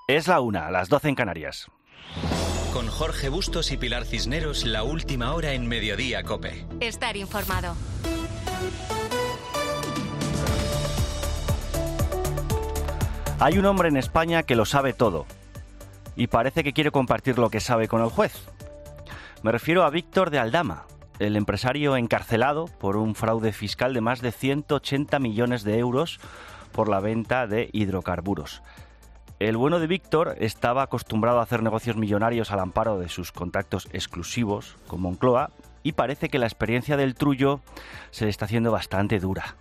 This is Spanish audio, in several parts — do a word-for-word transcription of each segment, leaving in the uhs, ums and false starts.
Es la una, a las doce en Canarias. Con Jorge Bustos y Pilar Cisneros, la última hora en Mediodía COPE. Estar informado. Hay un hombre en España que lo sabe todo y parece que quiere compartir lo que sabe con el juez. Me refiero a Víctor de Aldama, el empresario encarcelado por un fraude fiscal de más de ciento ochenta millones de euros por la venta de hidrocarburos. El bueno de Víctor estaba acostumbrado a hacer negocios millonarios al amparo de sus contactos exclusivos con Moncloa y parece que la experiencia del trullo se le está haciendo bastante dura.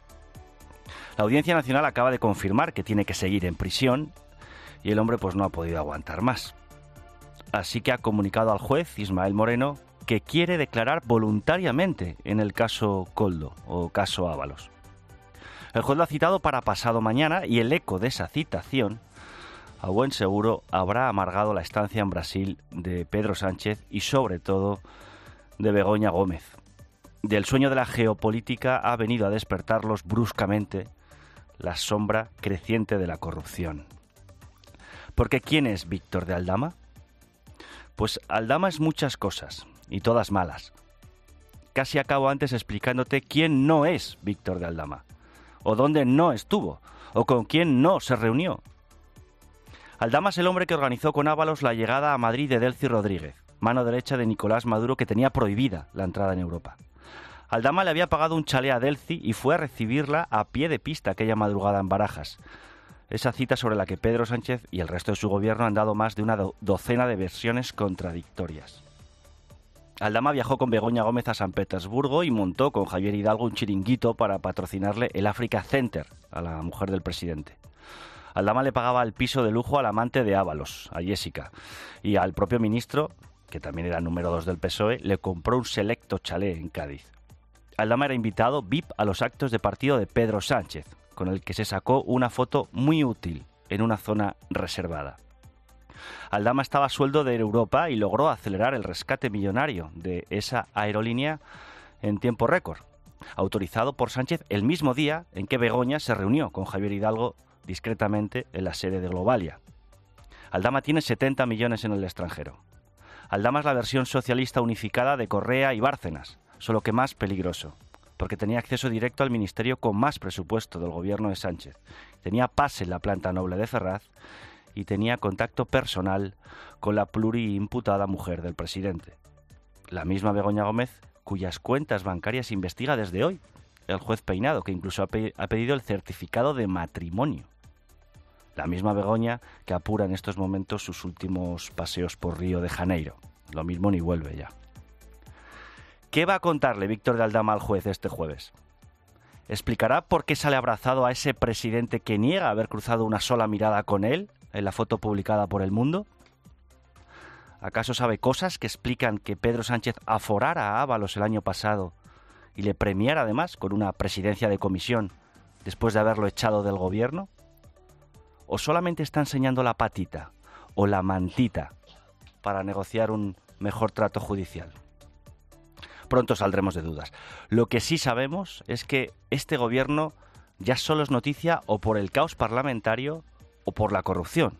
La Audiencia Nacional acaba de confirmar que tiene que seguir en prisión y el hombre pues no ha podido aguantar más. Así que ha comunicado al juez Ismael Moreno que quiere declarar voluntariamente en el caso Koldo o caso Ábalos. El juez lo ha citado para pasado mañana y el eco de esa citación a buen seguro habrá amargado la estancia en Brasil de Pedro Sánchez y sobre todo de Begoña Gómez. Del sueño de la geopolítica ha venido a despertarlos bruscamente la sombra creciente de la corrupción. Porque ¿quién es Víctor de Aldama? Pues Aldama es muchas cosas y todas malas. Casi acabo antes explicándote quién no es Víctor de Aldama, o dónde no estuvo, o con quién no se reunió. Aldama es el hombre que organizó con Ábalos la llegada a Madrid de Delcy Rodríguez, mano derecha de Nicolás Maduro, que tenía prohibida la entrada en Europa. Aldama le había pagado un chalet a Delcy y fue a recibirla a pie de pista aquella madrugada en Barajas. Esa cita sobre la que Pedro Sánchez y el resto de su gobierno han dado más de una do- docena de versiones contradictorias. Aldama viajó con Begoña Gómez a San Petersburgo y montó con Javier Hidalgo un chiringuito para patrocinarle el Africa Center a la mujer del presidente. Aldama le pagaba el piso de lujo al amante de Ábalos, a Jessica, y al propio ministro, que también era número dos del P S O E, le compró un selecto chalet en Cádiz. Aldama era invitado V I P a los actos de partido de Pedro Sánchez, con el que se sacó una foto muy útil en una zona reservada. Aldama estaba a sueldo de Europa y logró acelerar el rescate millonario de esa aerolínea en tiempo récord, autorizado por Sánchez el mismo día en que Begoña se reunió con Javier Hidalgo discretamente en la sede de Globalia. Aldama tiene setenta millones en el extranjero. Aldama es la versión socialista unificada de Correa y Bárcenas, solo que más peligroso, porque tenía acceso directo al ministerio con más presupuesto del gobierno de Sánchez, tenía pase en la planta noble de Ferraz y tenía contacto personal con la pluriimputada mujer del presidente. La misma Begoña Gómez, cuyas cuentas bancarias investiga desde hoy el juez Peinado, que incluso ha, pe- ha pedido el certificado de matrimonio. La misma Begoña que apura en estos momentos sus últimos paseos por Río de Janeiro. Lo mismo ni vuelve ya. ¿Qué va a contarle Víctor de Aldama al juez este jueves? ¿Explicará por qué sale abrazado a ese presidente que niega haber cruzado una sola mirada con él en la foto publicada por El Mundo? ¿Acaso sabe cosas que explican que Pedro Sánchez aforara a Ábalos el año pasado y le premiara además con una presidencia de comisión después de haberlo echado del gobierno? ¿O solamente está enseñando la patita o la mantita para negociar un mejor trato judicial? Pronto saldremos de dudas. Lo que sí sabemos es que este gobierno ya solo es noticia o por el caos parlamentario o por la corrupción.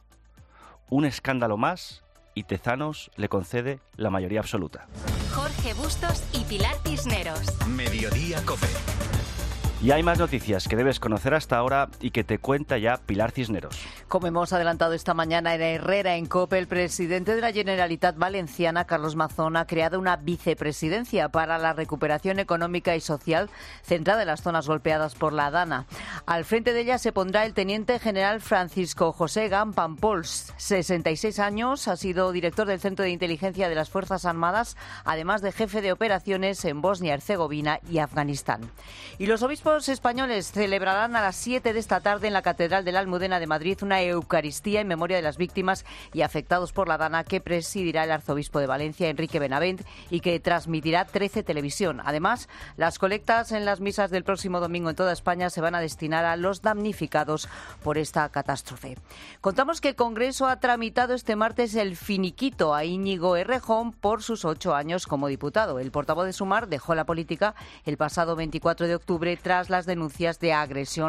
Un escándalo más y Tezanos le concede la mayoría absoluta. Jorge Bustos y Pilar Cisneros. Mediodía COPE. Y hay más noticias que debes conocer hasta ahora y que te cuenta ya Pilar Cisneros. Como hemos adelantado esta mañana en Herrera en COPE, el presidente de la Generalitat Valenciana, Carlos Mazón, ha creado una vicepresidencia para la recuperación económica y social centrada en las zonas golpeadas por la Dana. Al frente de ella se pondrá el teniente general Francisco José Gampampols, sesenta y seis años, ha sido director del Centro de Inteligencia de las Fuerzas Armadas, además de jefe de operaciones en Bosnia-Herzegovina y Afganistán. Y los obispos españoles celebrarán a las siete de esta tarde en la Catedral de la Almudena de Madrid una Eucaristía en memoria de las víctimas y afectados por la Dana que presidirá el arzobispo de Valencia, Enrique Benavent, y que transmitirá trece Televisión. Además, las colectas en las misas del próximo domingo en toda España se van a destinar a los damnificados por esta catástrofe. Contamos que el Congreso ha tramitado este martes el finiquito a Íñigo Errejón por sus ocho años como diputado. El portavoz de Sumar dejó la política el pasado veinticuatro de octubre tras las denuncias de agresión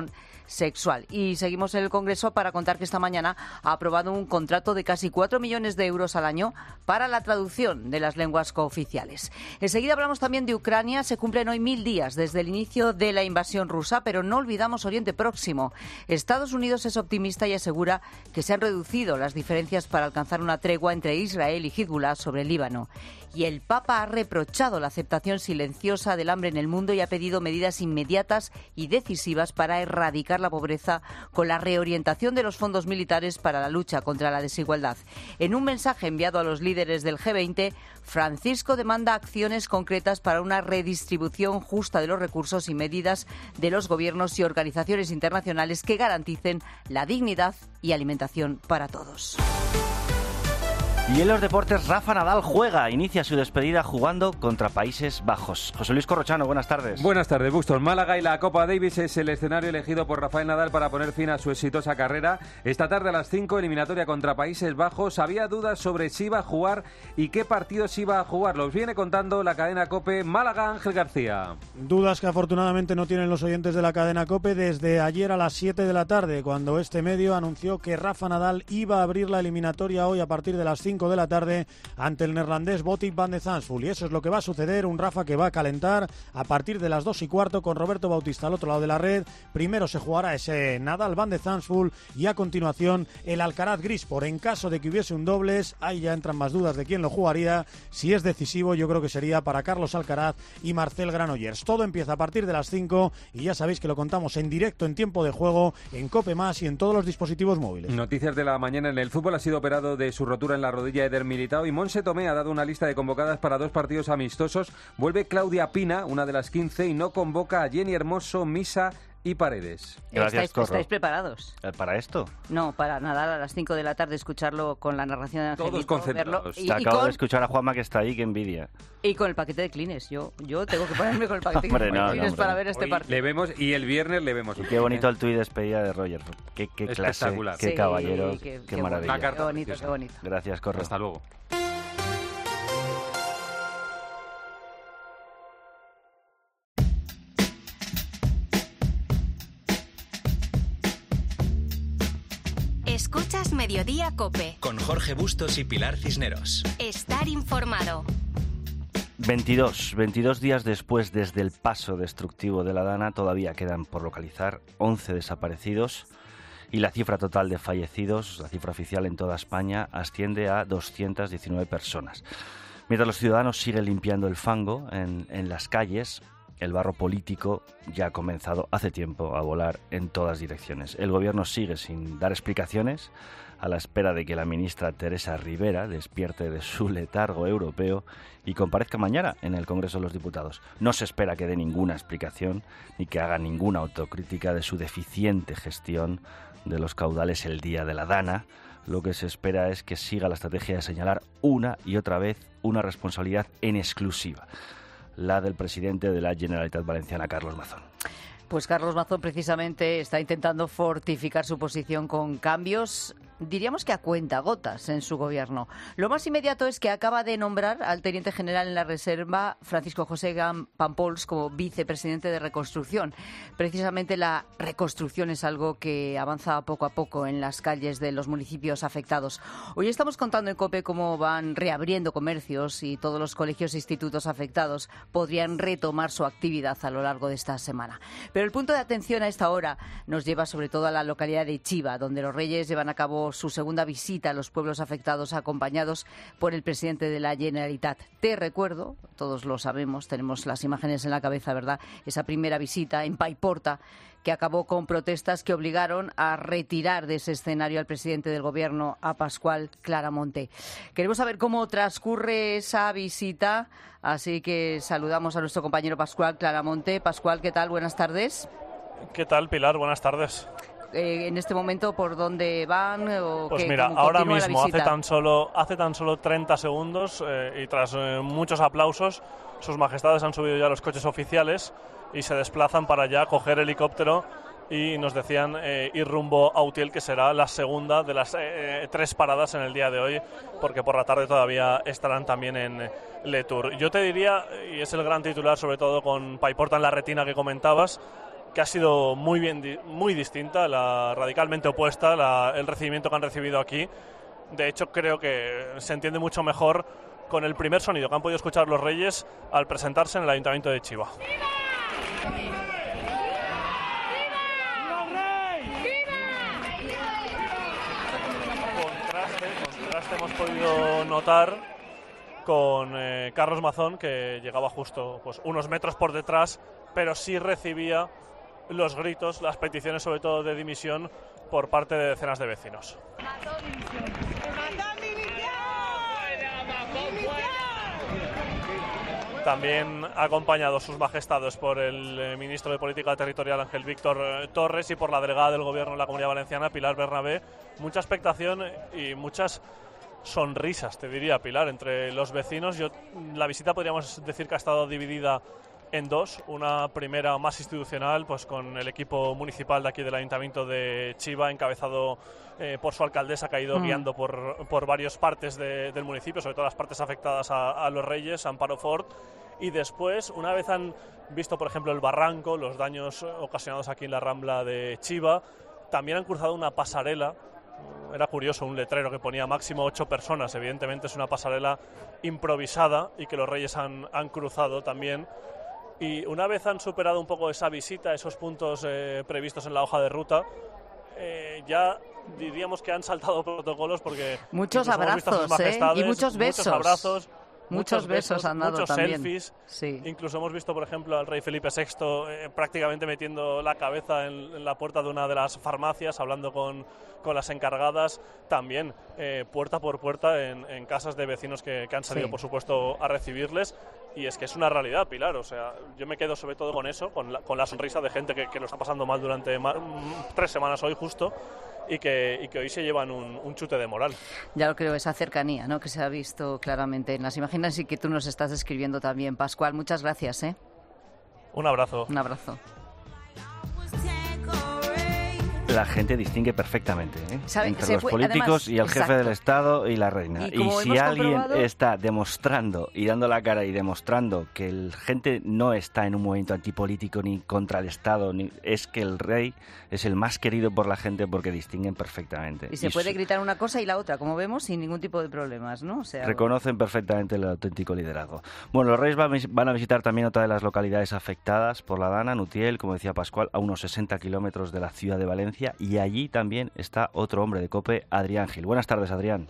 sexual. Y seguimos en el Congreso para contar que esta mañana ha aprobado un contrato de casi cuatro millones de euros al año para la traducción de las lenguas cooficiales. Enseguida hablamos también de Ucrania. Se cumplen hoy mil días desde el inicio de la invasión rusa, pero no olvidamos Oriente Próximo. Estados Unidos es optimista y asegura que se han reducido las diferencias para alcanzar una tregua entre Israel y Hezbollah sobre el Líbano. Y el Papa ha reprochado la aceptación silenciosa del hambre en el mundo y ha pedido medidas inmediatas y decisivas para erradicar la pobreza con la reorientación de los fondos militares para la lucha contra la desigualdad. En un mensaje enviado a los líderes del G veinte, Francisco demanda acciones concretas para una redistribución justa de los recursos y medidas de los gobiernos y organizaciones internacionales que garanticen la dignidad y alimentación para todos. Y en los deportes, Rafa Nadal juega, inicia su despedida jugando contra Países Bajos. José Luis Corrochano, buenas tardes. Buenas tardes, Bustos. Málaga y la Copa Davis es el escenario elegido por Rafael Nadal para poner fin a su exitosa carrera. Esta tarde a las cinco, eliminatoria contra Países Bajos. Había dudas sobre si iba a jugar y qué partidos iba a jugar. Los viene contando la cadena COPE. Málaga, Ángel García. Dudas que afortunadamente no tienen los oyentes de la cadena COPE desde ayer a las siete de la tarde, cuando este medio anunció que Rafa Nadal iba a abrir la eliminatoria hoy a partir de las cinco de la tarde ante el neerlandés Botic van de Zandvoort. Y eso es lo que va a suceder, un Rafa que va a calentar a partir de las dos y cuarto con Roberto Bautista al otro lado de la red. Primero se jugará ese Nadal van de Zandvoort y a continuación el Alcaraz Grispor. En caso de que hubiese un dobles, ahí ya entran más dudas de quién lo jugaría. Si es decisivo, yo creo que sería para Carlos Alcaraz y Marcel Granollers. Todo empieza a partir de las cinco y ya sabéis que lo contamos en directo, en tiempo de juego, en COPE Más y en todos los dispositivos móviles. Noticias de la mañana en el fútbol. Ha sido operado de su rotura en la rodilla Eder Militao y Monse Tomé ha dado una lista de convocadas para dos partidos amistosos. Vuelve Claudia Pina, una de las quince, y no convoca a Jenny Hermoso, Misa y Paredes. Gracias, ¿Estáis, ¿Estáis preparados? ¿Para esto? No, para Nadal a las cinco de la tarde, escucharlo con la narración de Angelito. Todos concentrados. Verlo, y, Te acabo y con, de escuchar a Juanma que está ahí, que envidia. Y con el paquete de Kleenex. Yo, yo tengo que ponerme con el paquete Hombre, de no, Kleenex no, para hombre. ver este Hoy partido. le vemos y el viernes le vemos. Y qué bonito el tuit de despedida de Roger. Qué, qué clase, Espectacular. qué Sí, caballero, qué- qué, qué maravilla. bonito. Qué bonito, qué bonito. Gracias, Corro. Hasta luego. Escuchas Mediodía COPE. Con Jorge Bustos y Pilar Cisneros. Estar informado. veintidós, veintidós días después desde el paso destructivo de la Dana, todavía quedan por localizar once desaparecidos y la cifra total de fallecidos, la cifra oficial en toda España, asciende a doscientas diecinueve personas. Mientras los ciudadanos siguen limpiando el fango en, en las calles, el barro político ya ha comenzado hace tiempo a volar en todas direcciones. El gobierno sigue sin dar explicaciones, a la espera de que la ministra Teresa Rivera despierte de su letargo europeo y comparezca mañana en el Congreso de los Diputados. No se espera que dé ninguna explicación ni que haga ninguna autocrítica de su deficiente gestión de los caudales el día de la Dana. Lo que se espera es que siga la estrategia de señalar una y otra vez una responsabilidad en exclusiva, la del presidente de la Generalitat Valenciana, Carlos Mazón. Pues Carlos Mazón precisamente está intentando fortificar su posición con cambios, diríamos que a cuentagotas en su gobierno. Lo más inmediato es que acaba de nombrar al teniente general en la reserva, Francisco José Pampols, como vicepresidente de Reconstrucción. Precisamente la reconstrucción es algo que avanza poco a poco en las calles de los municipios afectados. Hoy estamos contando en COPE cómo van reabriendo comercios y todos los colegios e institutos afectados podrían retomar su actividad a lo largo de esta semana. Pero el punto de atención a esta hora nos lleva sobre todo a la localidad de Chiva, donde los Reyes llevan a cabo su segunda visita a los pueblos afectados, acompañados por el presidente de la Generalitat. Te recuerdo, todos lo sabemos, tenemos las imágenes en la cabeza, ¿verdad? Esa primera visita en Paiporta, que acabó con protestas que obligaron a retirar de ese escenario al presidente del gobierno, a Pascual Claramonte. Queremos saber cómo transcurre esa visita, así que saludamos a nuestro compañero Pascual Claramonte. Pascual, ¿qué tal? Buenas tardes. ¿Qué tal, Pilar? Buenas tardes. Eh, en este momento, ¿por dónde van? O pues qué, mira, cómo ahora continúa la mismo, hace visita? tan solo hace tan solo treinta segundos eh, y tras eh, muchos aplausos, sus majestades han subido ya los coches oficiales y se desplazan para ya coger helicóptero y nos decían eh, ir rumbo a Utiel, que será la segunda de las eh, tres paradas en el día de hoy, porque por la tarde todavía estarán también en Le Tour. Yo te diría, y es el gran titular sobre todo con Paiporta en la retina que comentabas, que ha sido muy bien, muy distinta, la, radicalmente opuesta, la, el recibimiento que han recibido aquí. De hecho, creo que se entiende mucho mejor con el primer sonido que han podido escuchar los Reyes al presentarse en el Ayuntamiento de Chiva. Contraste, contraste hemos podido notar con eh, Carlos Mazón, que llegaba justo pues, unos metros por detrás, pero sí recibía los gritos, las peticiones sobre todo de dimisión por parte de decenas de vecinos. También acompañado sus majestades por el eh, ministro de Política Territorial Ángel Víctor eh, Torres y por la delegada del Gobierno en la Comunidad Valenciana, Pilar Bernabé. Mucha expectación y muchas sonrisas, te diría, Pilar, entre los vecinos. Yo, la visita podríamos decir que ha estado dividida en dos. Una primera más institucional, pues con el equipo municipal de aquí del Ayuntamiento de Chiva, encabezado eh, por su alcaldesa, que ha ido mm. guiando por, por varias partes de, del municipio, sobre todo las partes afectadas a, a los Reyes, Amparo Ford. Y después, una vez han visto, por ejemplo, el barranco, los daños ocasionados aquí en la Rambla de Chiva, también han cruzado una pasarela. Era curioso, un letrero que ponía máximo ocho personas. Evidentemente es una pasarela improvisada y que los Reyes han, han cruzado también. Y una vez han superado un poco esa visita, esos puntos eh, previstos en la hoja de ruta, eh, ya diríamos que han saltado protocolos porque... Muchos abrazos, ¿eh? Y muchos besos. Muchos abrazos. Muchos, muchos besos, besos han dado muchos también. Selfies. Sí. Incluso hemos visto, por ejemplo, al rey Felipe sexto eh, prácticamente metiendo la cabeza en, en la puerta de una de las farmacias, hablando con, con las encargadas, también eh, puerta por puerta en, en casas de vecinos que, que han salido, sí. por supuesto, a recibirles. Y es que es una realidad, Pilar. O sea, yo me quedo sobre todo con eso, con la, con la sonrisa de gente que, que lo está pasando mal durante más, tres semanas hoy justo. Y que, y que hoy se llevan un, un chute de moral. Ya lo creo, esa cercanía, ¿no?, que se ha visto claramente en las imágenes y que tú nos estás describiendo también, Pascual. Muchas gracias, ¿eh? Un abrazo. Un abrazo. La gente distingue perfectamente ¿eh? ¿Sabe? entre se los fue, políticos además, y el exacto. jefe del Estado y la reina. Y, y si alguien comprobado... está demostrando y dando la cara y demostrando que la gente no está en un movimiento antipolítico ni contra el Estado, ni, es que el rey es el más querido por la gente porque distinguen perfectamente. Y se y puede su... gritar una cosa y la otra, como vemos, sin ningún tipo de problemas, ¿no? O sea, reconocen perfectamente el auténtico liderazgo. Bueno, los reyes van a visitar también otra de las localidades afectadas por la Dana, Utiel, como decía Pascual, a unos sesenta kilómetros de la ciudad de Valencia, y allí también está otro hombre de COPE, Adrián Gil. Buenas tardes, Adrián.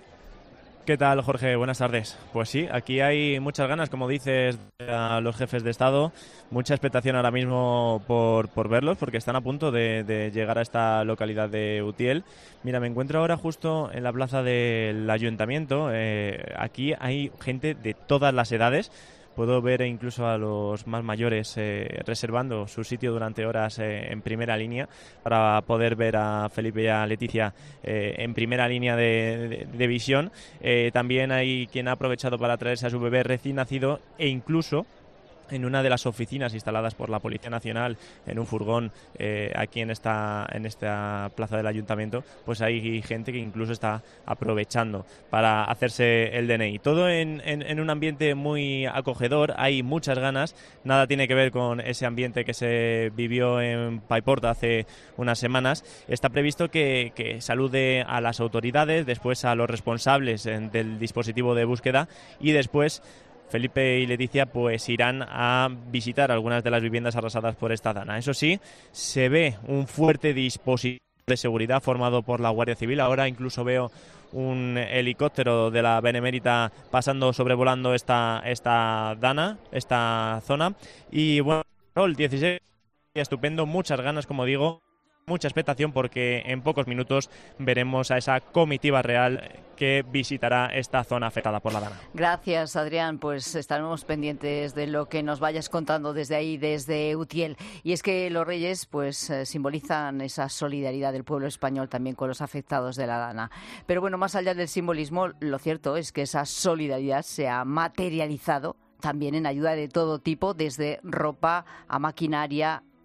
¿Qué tal, Jorge? Buenas tardes. Pues sí, aquí hay muchas ganas, como dices, a los jefes de Estado, mucha expectación ahora mismo por, por verlos, porque están a punto de, de llegar a esta localidad de Utiel. Mira, me encuentro ahora justo en la plaza del Ayuntamiento. Eh, aquí hay gente de todas las edades. Puedo ver incluso a los más mayores eh, reservando su sitio durante horas eh, en primera línea para poder ver a Felipe y a Leticia eh, en primera línea de, de, de visión. Eh, también hay quien ha aprovechado para traerse a su bebé recién nacido, e incluso en una de las oficinas instaladas por la Policía Nacional en un furgón eh, aquí en esta en esta plaza del Ayuntamiento, pues hay gente que incluso está aprovechando para hacerse el D N I. Todo en, en, en un ambiente muy acogedor, hay muchas ganas, nada tiene que ver con ese ambiente que se vivió en Paiporta hace unas semanas. Está previsto que, que salude a las autoridades, después a los responsables del dispositivo de búsqueda, y después Felipe y Leticia pues irán a visitar algunas de las viviendas arrasadas por esta dana. Eso sí, se ve un fuerte dispositivo de seguridad formado por la Guardia Civil. Ahora incluso veo un helicóptero de la Benemérita pasando, sobrevolando esta, esta dana, esta zona. Y bueno, el dieciséis, estupendo, muchas ganas, como digo, mucha expectación, porque en pocos minutos veremos a esa comitiva real que visitará esta zona afectada por la dana. Gracias, Adrián. Pues estaremos pendientes de lo que nos vayas contando desde ahí, desde Utiel. Y es que los Reyes pues eh, simbolizan esa solidaridad del pueblo español también con los afectados de la dana. Pero bueno, más allá del simbolismo, lo cierto es que esa solidaridad se ha materializado también en ayuda de todo tipo, desde ropa a maquinaria,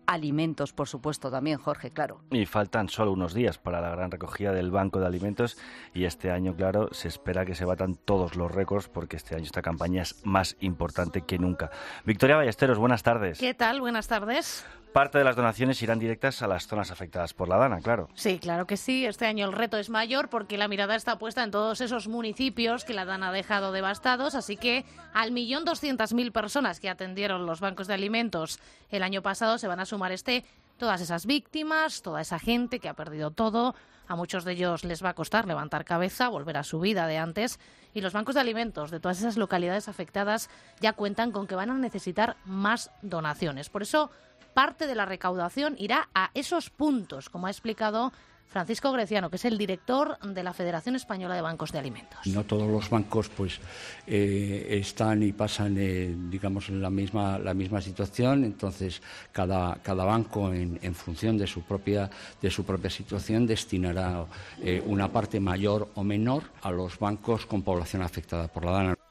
alimentos, por supuesto, también, Jorge, claro. Y faltan solo unos días para la gran recogida del Banco de Alimentos y este año, claro, se espera que se batan todos los récords porque este año esta campaña es más importante que nunca. Victoria Ballesteros, buenas tardes. ¿Qué tal? Buenas tardes. Parte de las donaciones irán directas a las zonas afectadas por la Dana, claro. Sí, claro que sí. Este año el reto es mayor porque la mirada está puesta en todos esos municipios que la Dana ha dejado devastados, así que al millón doscientas mil personas que atendieron los bancos de alimentos el año pasado se van a sumar este todas esas víctimas, toda esa gente que ha perdido todo. A muchos de ellos les va a costar levantar cabeza, volver a su vida de antes. Y los bancos de alimentos de todas esas localidades afectadas ya cuentan con que van a necesitar más donaciones. Por eso, parte de la recaudación irá a esos puntos, como ha explicado Francisco Greciano, que es el director de la Federación Española de Bancos de Alimentos. No todos los bancos pues eh, están y pasan, eh, digamos, en la misma la misma situación. Entonces, cada cada banco, en, en función de su propia de su propia situación, destinará eh, una parte mayor o menor a los bancos con población afectada por la Dana.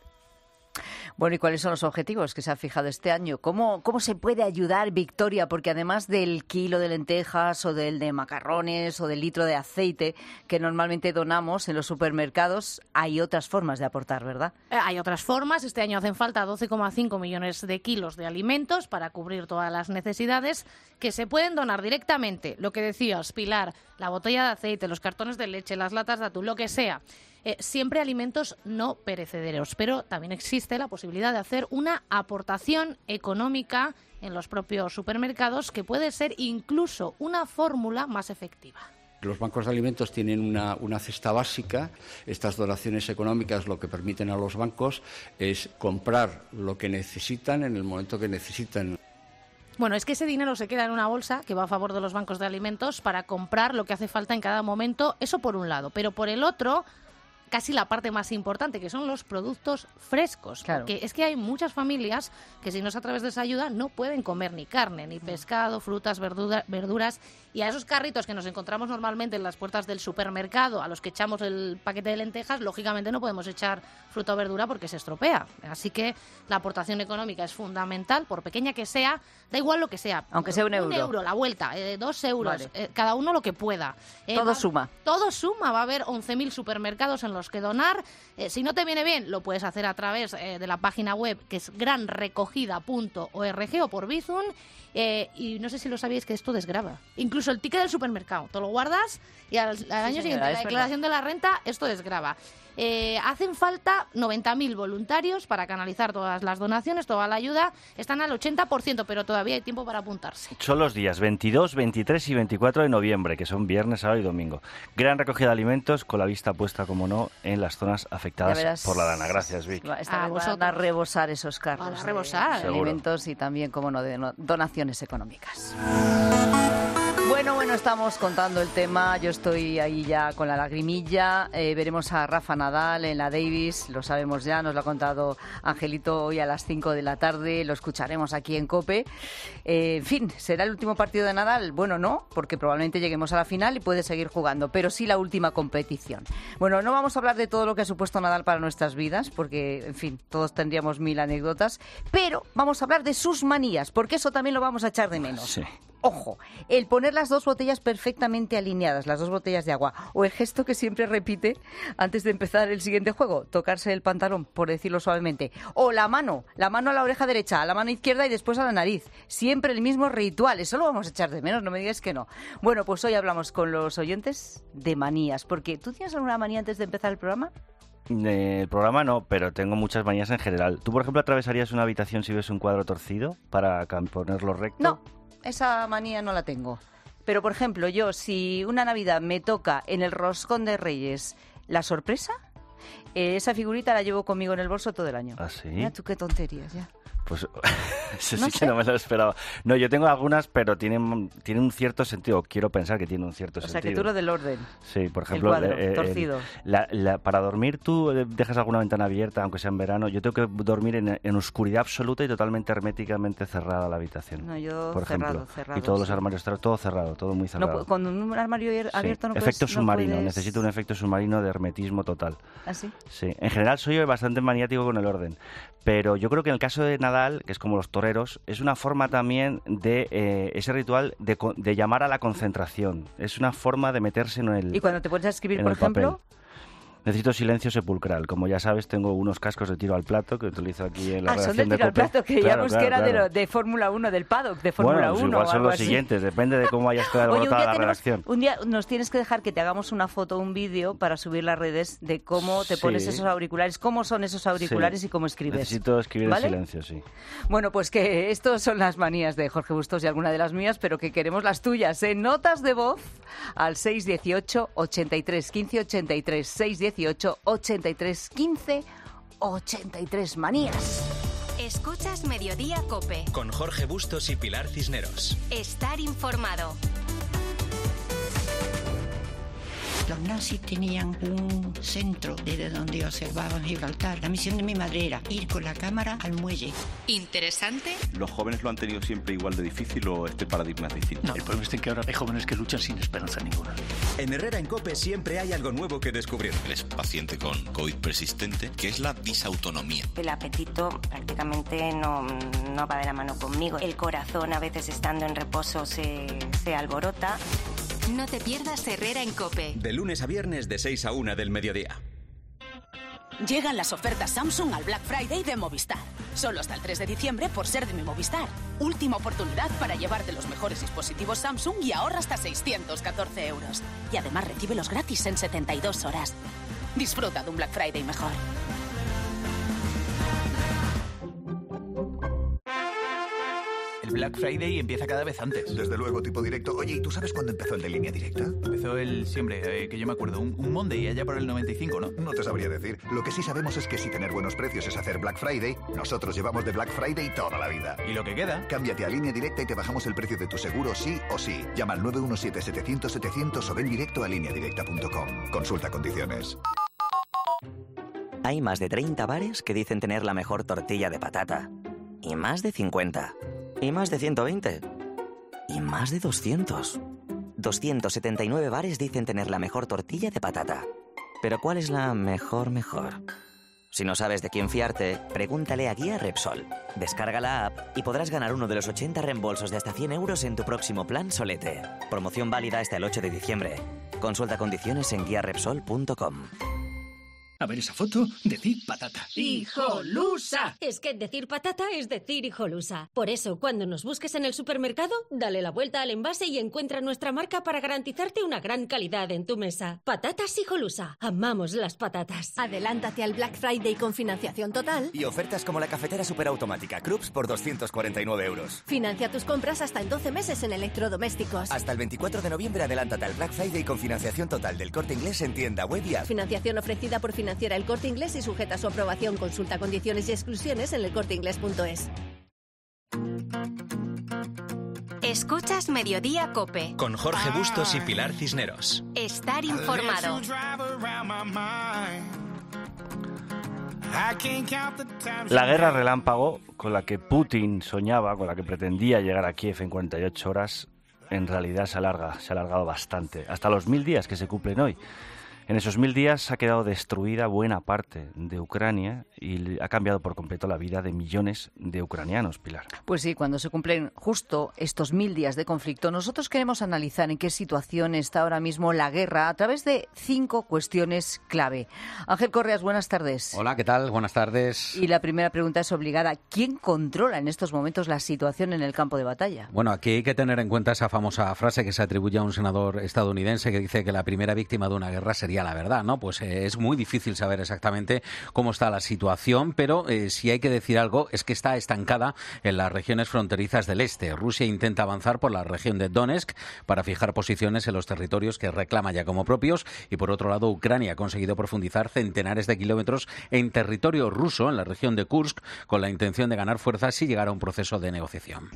Bueno, ¿y cuáles son los objetivos que se ha fijado este año? ¿Cómo, cómo se puede ayudar, Victoria? Porque además del kilo de lentejas o del de macarrones o del litro de aceite que normalmente donamos en los supermercados, hay otras formas de aportar, ¿verdad? Eh, hay otras formas. Este año hacen falta doce coma cinco millones de kilos de alimentos para cubrir todas las necesidades que se pueden donar directamente. Lo que decías, Pilar, la botella de aceite, los cartones de leche, las latas de atún, lo que sea. Eh, siempre alimentos no perecederos, pero también existe la posibilidad de hacer una aportación económica en los propios supermercados que puede ser incluso una fórmula más efectiva. Los bancos de alimentos tienen una, una cesta básica. Estas donaciones económicas lo que permiten a los bancos es comprar lo que necesitan en el momento que necesitan. Bueno, es que ese dinero se queda en una bolsa que va a favor de los bancos de alimentos para comprar lo que hace falta en cada momento, eso por un lado, pero por el otro, casi la parte más importante, que son los productos frescos. Claro. Porque es que hay muchas familias que si no es a través de esa ayuda no pueden comer ni carne, ni pescado, frutas, verdura, verduras. Y a esos carritos que nos encontramos normalmente en las puertas del supermercado, a los que echamos el paquete de lentejas, lógicamente no podemos echar fruta o verdura porque se estropea. Así que la aportación económica es fundamental, por pequeña que sea, da igual lo que sea. Aunque sea un euro. Un euro, la vuelta, eh, dos euros, Vale. eh, cada uno lo que pueda. Eh, Todo va, suma. Todo suma, va a haber once mil supermercados en los que donar. Eh, si no te viene bien, lo puedes hacer a través eh, de la página web, que es gran recogida punto org o por Bizum. Eh, y no sé si lo sabíais que esto desgrava. Incluso el ticket del supermercado. Te lo guardas y al, al Sí, año señora, siguiente, la es declaración de la renta, esto desgrava. Eh, hacen falta noventa mil voluntarios para canalizar todas las donaciones, toda la ayuda. Están al ochenta por ciento, pero todavía hay tiempo para apuntarse. Son los días veintidós, veintitrés y veinticuatro de noviembre, que son viernes, sábado y domingo. Gran recogida de alimentos con la vista puesta, como no, en las zonas afectadas verás, por la Dana. Gracias, Vic. Esta A vez van vosotros. a rebosar esos carros Van a de- rebosar. de Seguro. alimentos y también, como no, de no- donaciones económicas. Bueno, bueno, estamos contando el tema. Yo estoy ahí ya con la lagrimilla. Eh, veremos a Rafa Nadal en la Davis, lo sabemos ya, nos lo ha contado Angelito hoy a las cinco de la tarde. Lo escucharemos aquí en COPE. Eh, en fin, ¿será el último partido de Nadal? Bueno, no, porque probablemente lleguemos a la final y puede seguir jugando, pero sí la última competición. Bueno, no vamos a hablar de todo lo que ha supuesto Nadal para nuestras vidas, porque, en fin, todos tendríamos mil anécdotas, pero vamos a hablar de sus manías, porque eso también lo vamos a echar de menos. Sí. Ojo, el poner las dos botellas perfectamente alineadas, las dos botellas de agua, o el gesto que siempre repite antes de empezar el siguiente juego, tocarse el pantalón, por decirlo suavemente, o la mano, la mano a la oreja derecha, a la mano izquierda y después a la nariz. Siempre el mismo ritual, eso lo vamos a echar de menos, no me digas que no. Bueno, pues hoy hablamos con los oyentes de manías, porque ¿tú tienes alguna manía antes de empezar el programa? Eh, el programa no, pero tengo muchas manías en general. ¿Tú, por ejemplo, atravesarías una habitación si ves un cuadro torcido para cam- ponerlo recto? No, esa manía no la tengo. Pero, por ejemplo, yo, si una Navidad me toca en el roscón de Reyes la sorpresa, eh, esa figurita la llevo conmigo en el bolso todo el año. ¿Ah, sí? Mira tú qué tonterías, ya. Pues eso No sí sé. que no me lo esperaba. No, yo tengo algunas, pero tienen, tienen un cierto sentido. Quiero pensar que tienen un cierto O sea, sentido. que tú lo del orden. Sí, por ejemplo, cuadro, eh, eh, torcido. la- la- para dormir tú eh, dejas alguna ventana abierta, aunque sea en verano. Yo tengo que dormir en, en oscuridad absoluta y totalmente herméticamente cerrada la habitación. No, yo por cerrado, ejemplo. cerrado, Y todos los sí. armarios, todo cerrado, todo muy No, cerrado. pu- con un armario abier- Sí. abierto no puedes... Efecto no submarino, puedes- necesito un efecto submarino de hermetismo total. ¿Ah, sí? Sí, en general soy bastante maniático con el orden, pero yo creo que en el caso de Nadal Nadal, que es como los toreros, es una forma también de eh, ese ritual de, de llamar a la concentración. Es una forma de meterse en el ¿Y cuando te pones a escribir, en por el papel. ejemplo? Necesito silencio sepulcral. Como ya sabes, tengo unos cascos de tiro al plato que utilizo aquí en la Ah, son redacción de tiro al COPE. plato, creíamos Claro, claro, que era claro. de, lo- de Fórmula uno, del paddock, de Fórmula Bueno, pues uno igual o son algo los así. siguientes, depende de cómo hayas quedado Oye, un alborotada día, la tenemos- redacción. un día nos tienes que dejar que te hagamos una foto, un vídeo para subir las redes de cómo te Sí. pones esos auriculares, cómo son esos auriculares Sí. y cómo escribes. Necesito escribir ¿Vale? en silencio, sí. Bueno, pues que estos son las manías de Jorge Bustos y alguna de las mías, pero que queremos las tuyas. En notas de voz al seis dieciocho, ochenta y tres, quince, ochenta y tres, seis dieciocho, ochenta y tres, quince, ochenta y tres manías. Escuchas Mediodía Cope. Con Jorge Bustos y Pilar Cisneros. Estar informado. Los nazis tenían un centro desde donde observaban Gibraltar. La misión de mi madre era ir con la cámara al muelle. Interesante. ¿Los jóvenes lo han tenido siempre igual de difícil o este paradigma es distinto? No, el problema es que ahora hay jóvenes que luchan sin esperanza ninguna. En Herrera en Cope siempre hay algo nuevo que descubrir. Eres paciente con COVID persistente, que es la disautonomía. El apetito prácticamente no, no va de la mano conmigo. El corazón, a veces estando en reposo, se, se alborota. No te pierdas Herrera en Cope. De lunes a viernes de seis a una del mediodía. Llegan las ofertas Samsung al Black Friday de Movistar. Solo hasta el tres de diciembre por ser de mi Movistar. Última oportunidad para llevarte los mejores dispositivos Samsung y ahorra hasta seiscientos catorce euros. Y además recíbelos gratis en setenta y dos horas. Disfruta de un Black Friday mejor. El Black Friday empieza cada vez antes. Desde luego, tipo directo. Oye, ¿y tú sabes cuándo empezó el de Línea Directa? Empezó el, siempre, eh, que yo me acuerdo, un, un Monday allá por el noventa y cinco, ¿no? No te sabría decir. Lo que sí sabemos es que si tener buenos precios es hacer Black Friday, nosotros llevamos de Black Friday toda la vida. ¿Y lo que queda? Cámbiate a Línea Directa y te bajamos el precio de tu seguro sí o sí. Llama al nueve uno siete, setecientos, setecientos o ven directo a línea directa punto com. Consulta condiciones. Hay más de treinta bares que dicen tener la mejor tortilla de patata. Y más de cincuenta. Y más de ciento veinte. Y más de doscientos. doscientos setenta y nueve bares dicen tener la mejor tortilla de patata. Pero ¿cuál es la mejor mejor? Si no sabes de quién fiarte, pregúntale a Guía Repsol. Descarga la app y podrás ganar uno de los ochenta reembolsos de hasta cien euros en tu próximo plan Solete. Promoción válida hasta el ocho de diciembre. Consulta condiciones en guía repsol punto com. A ver esa foto, decir patata. ¡Hijolusa! Es que decir patata es decir hijolusa. Por eso, cuando nos busques en el supermercado, dale la vuelta al envase y encuentra nuestra marca para garantizarte una gran calidad en tu mesa. Patatas Hijolusa. Amamos las patatas. Adelántate al Black Friday con financiación total. Y ofertas como la cafetera superautomática Krups por doscientos cuarenta y nueve euros. Financia tus compras hasta en doce meses en electrodomésticos. Hasta el veinticuatro de noviembre adelántate al Black Friday con financiación total del Corte Inglés en tienda web y app. Financiación ofrecida por Financiera El Corte Inglés y sujeta a su aprobación. Consulta condiciones y exclusiones en el corte inglés punto es. Escuchas Mediodía Cope. Con Jorge Bustos y Pilar Cisneros. Estar informado. La guerra relámpago con la que Putin soñaba, con la que pretendía llegar a Kiev en cuarenta y ocho horas, en realidad se alarga, se ha alargado bastante, hasta los mil días que se cumplen hoy. En esos mil días ha quedado destruida buena parte de Ucrania y ha cambiado por completo la vida de millones de ucranianos, Pilar. Pues sí, cuando se cumplen justo estos mil días de conflicto, nosotros queremos analizar en qué situación está ahora mismo la guerra a través de cinco cuestiones clave. Ángel Correas, buenas tardes. Hola, ¿qué tal? Buenas tardes. Y la primera pregunta es obligada. ¿Quién controla en estos momentos la situación en el campo de batalla? Bueno, aquí hay que tener en cuenta esa famosa frase que se atribuye a un senador estadounidense que dice que la primera víctima de una guerra sería la verdad, ¿no? Pues eh, es muy difícil saber exactamente cómo está la situación, pero eh, si hay que decir algo es que está estancada en las regiones fronterizas del este. Rusia intenta avanzar por la región de Donetsk para fijar posiciones en los territorios que reclama ya como propios y por otro lado Ucrania ha conseguido profundizar centenares de kilómetros en territorio ruso en la región de Kursk con la intención de ganar fuerzas y llegar a un proceso de negociación.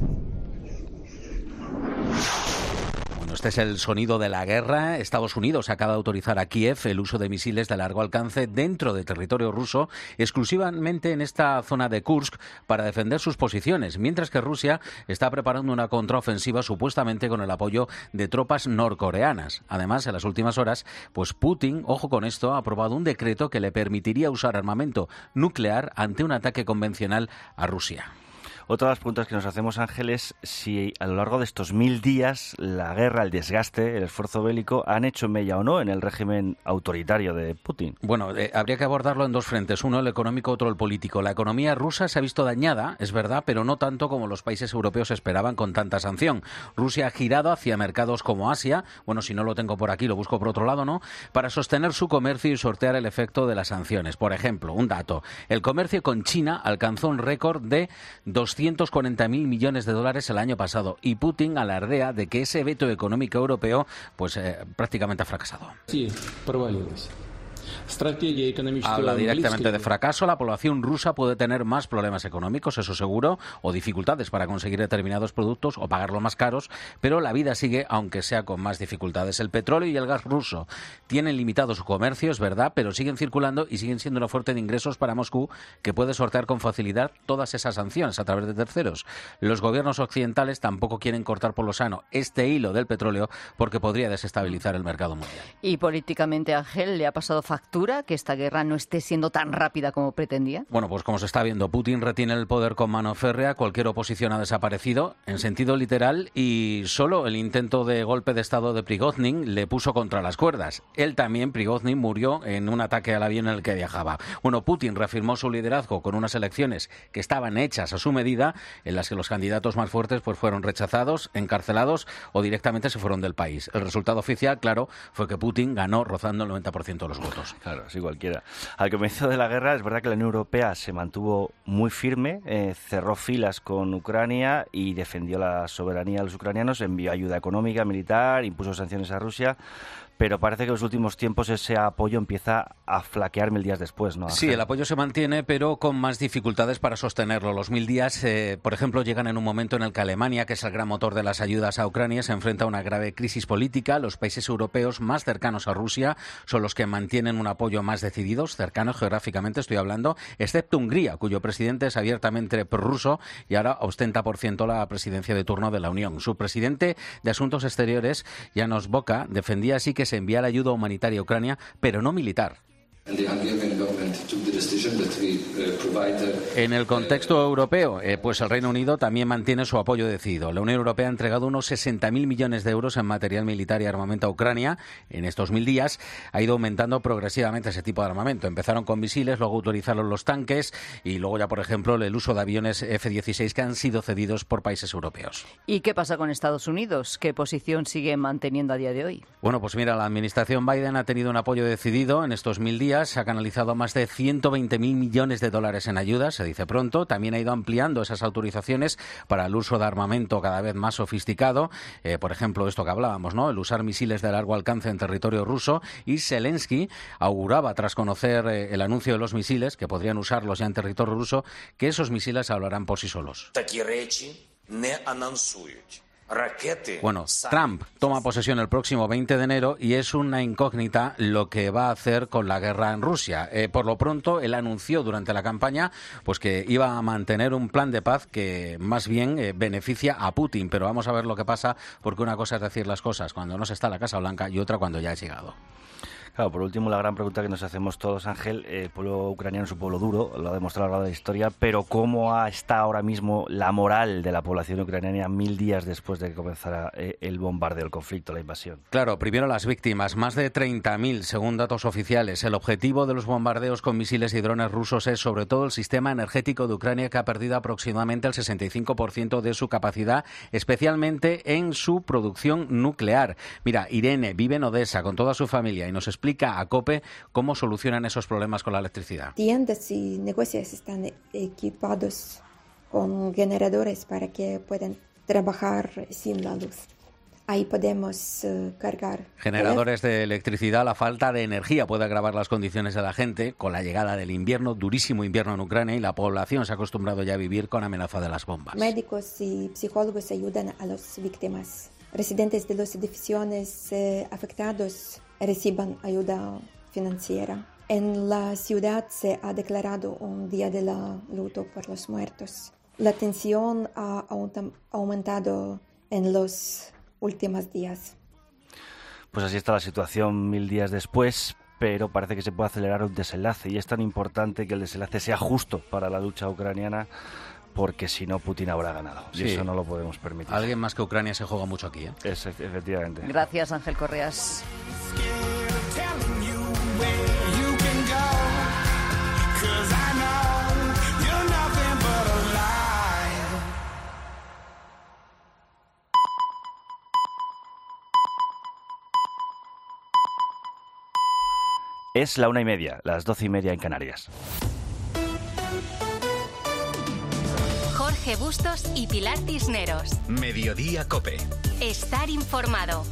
Este es el sonido de la guerra. Estados Unidos acaba de autorizar a Kiev el uso de misiles de largo alcance dentro de territorio ruso, exclusivamente en esta zona de Kursk, para defender sus posiciones, mientras que Rusia está preparando una contraofensiva supuestamente con el apoyo de tropas norcoreanas. Además, en las últimas horas, pues Putin, ojo con esto, ha aprobado un decreto que le permitiría usar armamento nuclear ante un ataque convencional a Rusia. Otra de las preguntas que nos hacemos, Ángel, es si a lo largo de estos mil días la guerra, el desgaste, el esfuerzo bélico han hecho mella o no en el régimen autoritario de Putin. Bueno, eh, habría que abordarlo en dos frentes, uno el económico, otro el político. La economía rusa se ha visto dañada, es verdad, pero no tanto como los países europeos esperaban con tanta sanción. Rusia ha girado hacia mercados como Asia, bueno, si no lo tengo por aquí, lo busco por otro lado, ¿no?, para sostener su comercio y sortear el efecto de las sanciones. Por ejemplo, un dato, el comercio con China alcanzó un récord de doscientos cuarenta mil millones de dólares el año pasado y Putin alardea de que ese veto económico europeo pues eh, prácticamente ha fracasado. Sí, провалилось. Habla directamente de fracaso. La población rusa puede tener más problemas económicos, eso seguro, o dificultades para conseguir determinados productos o pagarlos más caros, pero la vida sigue, aunque sea con más dificultades. El petróleo y el gas ruso tienen limitado su comercio, es verdad, pero siguen circulando y siguen siendo una fuente de ingresos para Moscú, que puede sortear con facilidad todas esas sanciones a través de terceros. Los gobiernos occidentales tampoco quieren cortar por lo sano este hilo del petróleo porque podría desestabilizar el mercado mundial. Y políticamente, Ángel, ¿le ha pasado factura que esta guerra no esté siendo tan rápida como pretendía? Bueno, pues como se está viendo, Putin retiene el poder con mano férrea, cualquier oposición ha desaparecido, en sentido literal, y solo el intento de golpe de estado de Prigozhin le puso contra las cuerdas. Él también, Prigozhin, murió en un ataque al avión en el que viajaba. Bueno, Putin reafirmó su liderazgo con unas elecciones que estaban hechas a su medida, en las que los candidatos más fuertes pues fueron rechazados, encarcelados o directamente se fueron del país. El resultado oficial, claro, fue que Putin ganó rozando el noventa por ciento de los votos. Claro, sí, cualquiera. Al comienzo de la guerra es verdad que la Unión Europea se mantuvo muy firme, eh, cerró filas con Ucrania y defendió la soberanía de los ucranianos, envió ayuda económica, militar, impuso sanciones a Rusia, pero parece que en los últimos tiempos ese apoyo empieza a flaquear mil días después, ¿no? Sí, el apoyo se mantiene, pero con más dificultades para sostenerlo. Los mil días, eh, por ejemplo, llegan en un momento en el que Alemania, que es el gran motor de las ayudas a Ucrania, se enfrenta a una grave crisis política. Los países europeos más cercanos a Rusia son los que mantienen un apoyo más decidido, cercanos geográficamente, estoy hablando, excepto Hungría, cuyo presidente es abiertamente prorruso y ahora ostenta, por ciento, la presidencia de turno de la Unión. Su presidente de Asuntos Exteriores, János Boka, defendía así que se enviara ayuda humanitaria a Ucrania, pero no militar. En el contexto europeo, eh, pues el Reino Unido también mantiene su apoyo decidido. La Unión Europea ha entregado unos sesenta mil millones de euros en material militar y armamento a Ucrania. En estos mil días ha ido aumentando progresivamente ese tipo de armamento. Empezaron con misiles, luego autorizaron los tanques y luego ya, por ejemplo, el uso de aviones F dieciséis que han sido cedidos por países europeos. ¿Y qué pasa con Estados Unidos? ¿Qué posición sigue manteniendo a día de hoy? Bueno, pues mira, la administración Biden ha tenido un apoyo decidido en estos mil días. Se ha canalizado más de ciento veinte mil millones de dólares en ayudas, se dice pronto. También ha ido ampliando esas autorizaciones para el uso de armamento cada vez más sofisticado. Eh, por ejemplo, esto que hablábamos, ¿no? El usar misiles de largo alcance en territorio ruso. Y Zelensky auguraba, tras conocer eh, el anuncio de los misiles, que podrían usarlos ya en territorio ruso, que esos misiles hablarán por sí solos. Bueno, Trump toma posesión el próximo veinte de enero y es una incógnita lo que va a hacer con la guerra en Rusia. Eh, por lo pronto, él anunció durante la campaña pues que iba a mantener un plan de paz que más bien eh, beneficia a Putin. Pero vamos a ver lo que pasa, porque una cosa es decir las cosas cuando no se está en la Casa Blanca y otra cuando ya ha llegado. Claro, por último, la gran pregunta que nos hacemos todos, Ángel, el pueblo ucraniano es un pueblo duro, lo ha demostrado a lo largo de la historia, pero ¿cómo está ahora mismo la moral de la población ucraniana mil días después de que comenzara el bombardeo, el conflicto, la invasión? Claro, primero las víctimas, más de treinta mil según datos oficiales. El objetivo de los bombardeos con misiles y drones rusos es sobre todo el sistema energético de Ucrania, que ha perdido aproximadamente el sesenta y cinco por ciento de su capacidad, especialmente en su producción nuclear. Mira, Irene vive en Odessa con toda su familia y nos explica explica a COPE cómo solucionan esos problemas con la electricidad. Tiendas y negocios están equipados con generadores para que puedan trabajar sin la luz. Ahí podemos uh, cargar. Generadores de electricidad. La falta de energía puede agravar las condiciones de la gente con la llegada del invierno, durísimo invierno en Ucrania, y la población se ha acostumbrado ya a vivir con amenaza de las bombas. Médicos y psicólogos ayudan a las víctimas. Residentes de los edificios eh, afectados reciben ayuda financiera. En la ciudad se ha declarado un día de la luto por los muertos. La tensión ha aumentado en los últimos días. Pues así está la situación mil días después, pero parece que se puede acelerar un desenlace, y es tan importante que el desenlace sea justo para la lucha ucraniana, porque si no Putin habrá ganado. Sí. Y eso no lo podemos permitir. Alguien más que Ucrania se juega mucho aquí, ¿eh? Es, efectivamente. Gracias, Ángel Correas. Es la una y media, las doce y media en Canarias. Jorge Bustos y Pilar Cisneros. Mediodía COPE. Estar informado.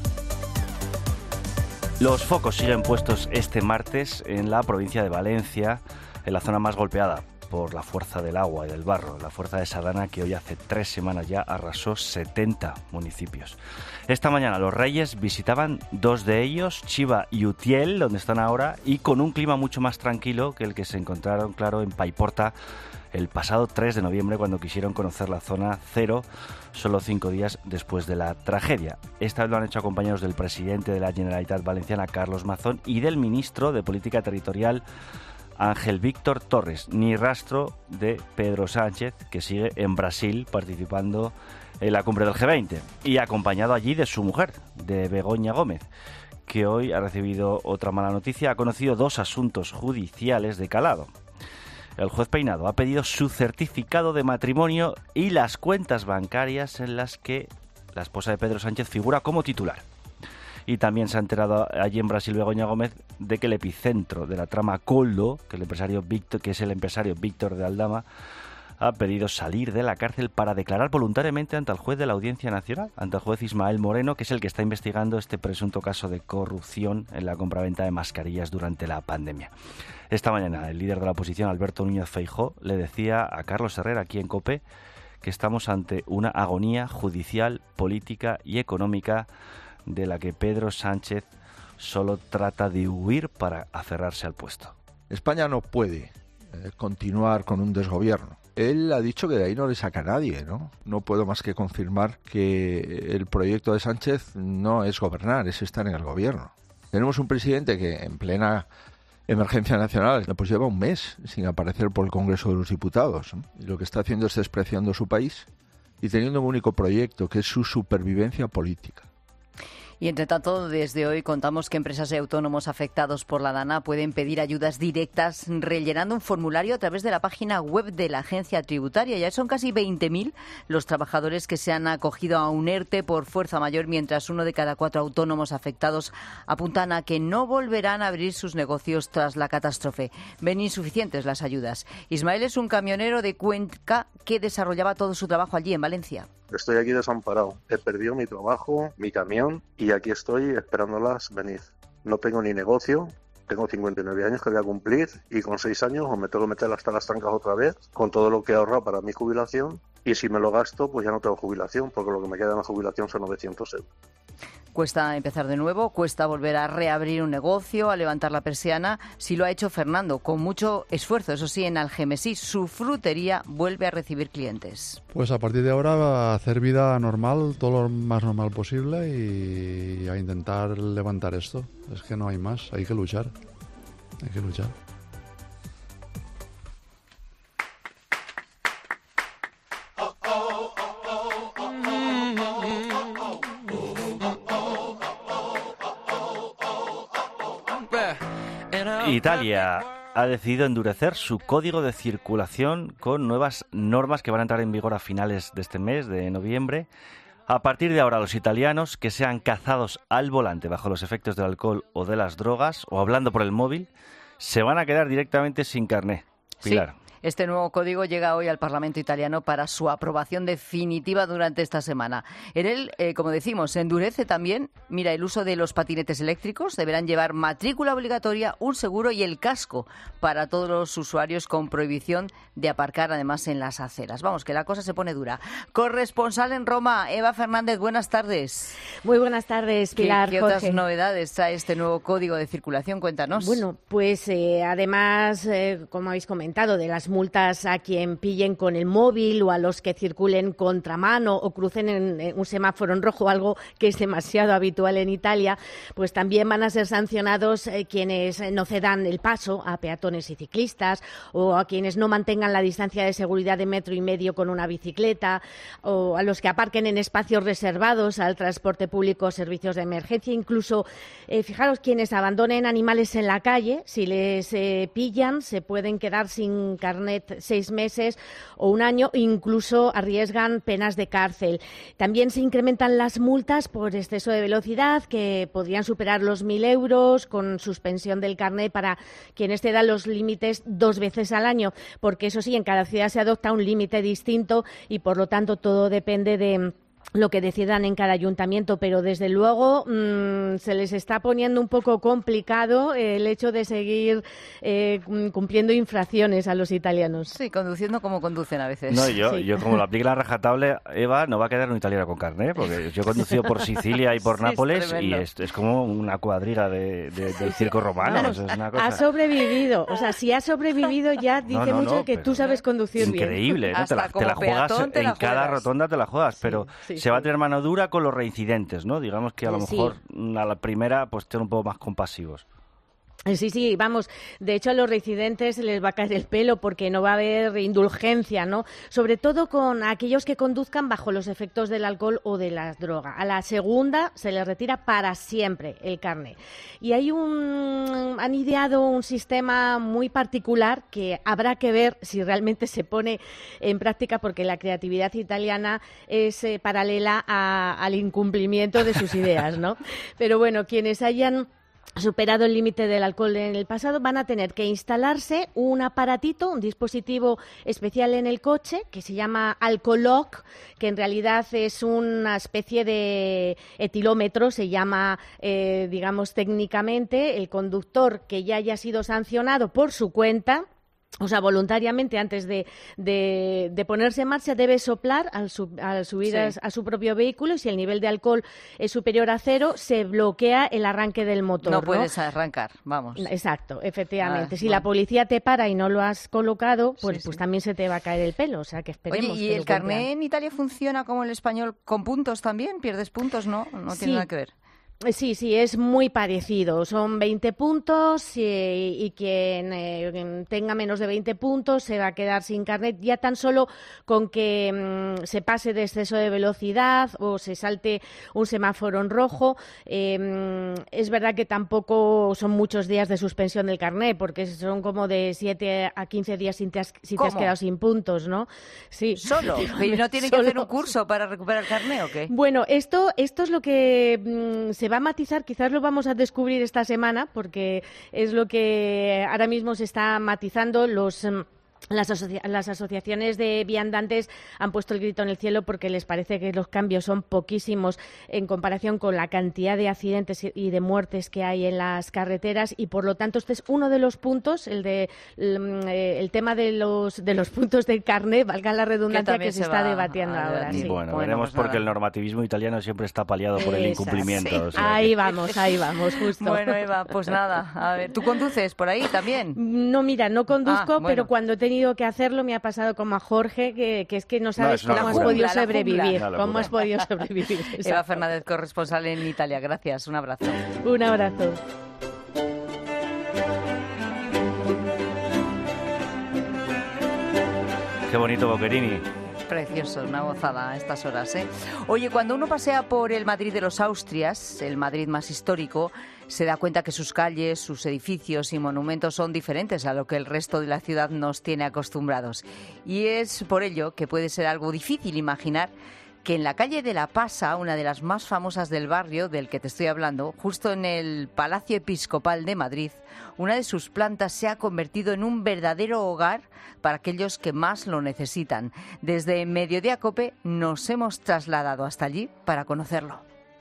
Los focos siguen puestos este martes en la provincia de Valencia, en la zona más golpeada por la fuerza del agua y del barro, la fuerza de Sadana, que hoy hace tres semanas ya arrasó setenta municipios. Esta mañana los Reyes visitaban dos de ellos, Chiva y Utiel, donde están ahora, y con un clima mucho más tranquilo que el que se encontraron, claro, en Paiporta el pasado tres de noviembre, cuando quisieron conocer la zona cero, solo cinco días después de la tragedia. Esta vez lo han hecho acompañados del presidente de la Generalitat Valenciana, Carlos Mazón, y del ministro de Política Territorial, Ángel Víctor Torres. Ni rastro de Pedro Sánchez, que sigue en Brasil participando en la cumbre del G veinte, y acompañado allí de su mujer, de Begoña Gómez, que hoy ha recibido otra mala noticia. Ha conocido dos asuntos judiciales de calado. El juez Peinado ha pedido su certificado de matrimonio y las cuentas bancarias en las que la esposa de Pedro Sánchez figura como titular. Y también se ha enterado allí en Brasil Begoña Gómez de que el epicentro de la trama Coldo, que el empresario Víctor, que es el empresario Víctor de Aldama, ha pedido salir de la cárcel para declarar voluntariamente ante el juez de la Audiencia Nacional, ante el juez Ismael Moreno, que es el que está investigando este presunto caso de corrupción en la compraventa de mascarillas durante la pandemia. Esta mañana el líder de la oposición, Alberto Núñez Feijóo, le decía a Carlos Herrera aquí en COPE que estamos ante una agonía judicial, política y económica de la que Pedro Sánchez solo trata de huir para aferrarse al puesto. España no puede eh, continuar con un desgobierno. Él ha dicho que de ahí no le saca a nadie, ¿no? No puedo más que confirmar que el proyecto de Sánchez no es gobernar, es estar en el gobierno. Tenemos un presidente que en plena emergencia nacional pues lleva un mes sin aparecer por el Congreso de los Diputados, ¿no? Y lo que está haciendo es despreciando su país y teniendo un único proyecto, que es su supervivencia política. Y entre tanto, desde hoy contamos que empresas y autónomos afectados por la DANA pueden pedir ayudas directas rellenando un formulario a través de la página web de la agencia tributaria. Ya son casi veinte mil los trabajadores que se han acogido a un ERTE por fuerza mayor, mientras uno de cada cuatro autónomos afectados apuntan a que no volverán a abrir sus negocios tras la catástrofe. Ven insuficientes las ayudas. Ismael es un camionero de Cuenca que desarrollaba todo su trabajo allí en Valencia. Estoy aquí desamparado. He perdido mi trabajo, mi camión, y aquí estoy esperándolas venir. No tengo ni negocio, tengo cincuenta y nueve años que voy a cumplir, y con seis años o me tengo que meter hasta las trancas otra vez, con todo lo que he ahorrado para mi jubilación, y si me lo gasto, pues ya no tengo jubilación, porque lo que me queda en la jubilación son novecientos euros. Cuesta empezar de nuevo, cuesta volver a reabrir un negocio, a levantar la persiana. Sí lo ha hecho Fernando, con mucho esfuerzo. Eso sí, en Algemesí, su frutería vuelve a recibir clientes. Pues a partir de ahora va a hacer vida normal, todo lo más normal posible, y a intentar levantar esto. Es que no hay más, hay que luchar, hay que luchar. Italia ha decidido endurecer su código de circulación con nuevas normas que van a entrar en vigor a finales de este mes, de noviembre. A partir de ahora, los italianos que sean cazados al volante bajo los efectos del alcohol o de las drogas, o hablando por el móvil, se van a quedar directamente sin carné. Pilar. Sí. Este nuevo código llega hoy al Parlamento italiano para su aprobación definitiva durante esta semana. En él, eh, como decimos, se endurece también, mira, el uso de los patinetes eléctricos. Deberán llevar matrícula obligatoria, un seguro y el casco para todos los usuarios, con prohibición de aparcar además en las aceras. Vamos, que la cosa se pone dura. Corresponsal en Roma, Eva Fernández, buenas tardes. Muy buenas tardes, Pilar. ¿Qué, qué Jorge. otras novedades trae este nuevo código de circulación? Cuéntanos. Bueno, pues eh, además, eh, como habéis comentado, de las multas a quien pillen con el móvil o a los que circulen contramano o crucen en, en un semáforo en rojo, algo que es demasiado habitual en Italia, pues también van a ser sancionados eh, quienes no cedan el paso a peatones y ciclistas o a quienes no mantengan la distancia de seguridad de metro y medio con una bicicleta o a los que aparquen en espacios reservados al transporte público o servicios de emergencia. Incluso, eh, fijaros, quienes abandonen animales en la calle, si les eh, pillan, se pueden quedar sin carnet seis meses o un año, incluso arriesgan penas de cárcel. También se incrementan las multas por exceso de velocidad, que podrían superar los mil euros, con suspensión del carnet para quienes cedan los límites dos veces al año, porque eso sí, en cada ciudad se adopta un límite distinto y por lo tanto todo depende de lo que decidan en cada ayuntamiento, pero desde luego mmm, se les está poniendo un poco complicado el hecho de seguir eh, cumpliendo infracciones a los italianos. Sí, conduciendo como conducen a veces. No, yo, sí. yo como lo aplique la rajatable, Eva, no va a quedar un italiano con carne, porque yo he conducido por Sicilia y por sí, Nápoles es y es, es como una cuadriga de, de, del circo romano. Claro, o sea, es una cosa... Ha sobrevivido, o sea, si ha sobrevivido ya dice no, no, mucho no, que tú sabes conducir increíble, bien. ¿no? Te la, te la juegas, te la en cada juegas. rotonda te la juegas, sí, pero sí, se sí. va a tener mano dura con los reincidentes, ¿no? Digamos que a lo sí. mejor a la primera pues ser un poco más compasivos. Sí, sí, vamos, de hecho a los reincidentes les va a caer el pelo porque no va a haber indulgencia, ¿no? Sobre todo con aquellos que conduzcan bajo los efectos del alcohol o de la droga. A la segunda se les retira para siempre el carné. Y hay un... han ideado un sistema muy particular que habrá que ver si realmente se pone en práctica, porque la creatividad italiana es eh, paralela a, al incumplimiento de sus ideas, ¿no? Pero bueno, quienes hayan superado el límite del alcohol en el pasado van a tener que instalarse un aparatito, un dispositivo especial en el coche que se llama Alcolock, que en realidad es una especie de etilómetro, se llama, eh, digamos técnicamente. El conductor que ya haya sido sancionado por su cuenta, o sea, voluntariamente, antes de, de, de ponerse en marcha, debe soplar al, sub, al subir sí. a, a su propio vehículo, y si el nivel de alcohol es superior a cero, se bloquea el arranque del motor. No, ¿no? puedes arrancar, vamos. Exacto, efectivamente. Ah, si bueno. la policía te para y no lo has colocado, pues, sí, sí. pues también se te va a caer el pelo, o sea, que esperemos. Oye, ¿y que el carné en Italia funciona como el español con puntos también? ¿Pierdes puntos? No, no sí. tiene nada que ver. Sí, sí, es muy parecido. Son veinte puntos y, y quien eh, tenga menos de veinte puntos se va a quedar sin carnet, ya tan solo con que mmm, se pase de exceso de velocidad o se salte un semáforo en rojo. Eh, es verdad que tampoco son muchos días de suspensión del carnet, porque son como de siete a quince días si te has, si te has quedado sin puntos, ¿no? Sí. ¿Solo? ¿Y no tiene que hacer un curso para recuperar el carnet o qué? Bueno, esto, esto es lo que mmm, se va a matizar, quizás lo vamos a descubrir esta semana, porque es lo que ahora mismo se está matizando. Los Las, asocia- las asociaciones de viandantes han puesto el grito en el cielo porque les parece que los cambios son poquísimos en comparación con la cantidad de accidentes y de muertes que hay en las carreteras, y por lo tanto este es uno de los puntos, el de el, el tema de los de los puntos del carné, valga la redundancia, que, que se, se está debatiendo ahora. Sí. Bueno, bueno, veremos pues porque el normativismo italiano siempre está paliado por el incumplimiento. Sí. O sea ahí que... vamos, ahí vamos, justo. Bueno, Eva, pues nada, a ver, ¿tú conduces por ahí también? No, mira, no conduzco, ah, bueno. pero cuando he tenido que hacerlo me ha pasado como a Jorge, que, que es que no sabes no, cómo has podido sobrevivir. ¿Cómo has podido sobrevivir? Exacto. Eva Fernández, corresponsal en Italia. Gracias, un abrazo. Un abrazo. Qué bonito Boccherini. Precioso, una gozada a estas horas, ¿eh? Oye, cuando uno pasea por el Madrid de los Austrias, el Madrid más histórico, se da cuenta que sus calles, sus edificios y monumentos son diferentes a lo que el resto de la ciudad nos tiene acostumbrados. Y es por ello que puede ser algo difícil imaginar que en la calle de la Pasa, una de las más famosas del barrio del que te estoy hablando, justo en el Palacio Episcopal de Madrid, una de sus plantas se ha convertido en un verdadero hogar para aquellos que más lo necesitan. Desde Mediodía COPE nos hemos trasladado hasta allí para conocerlo.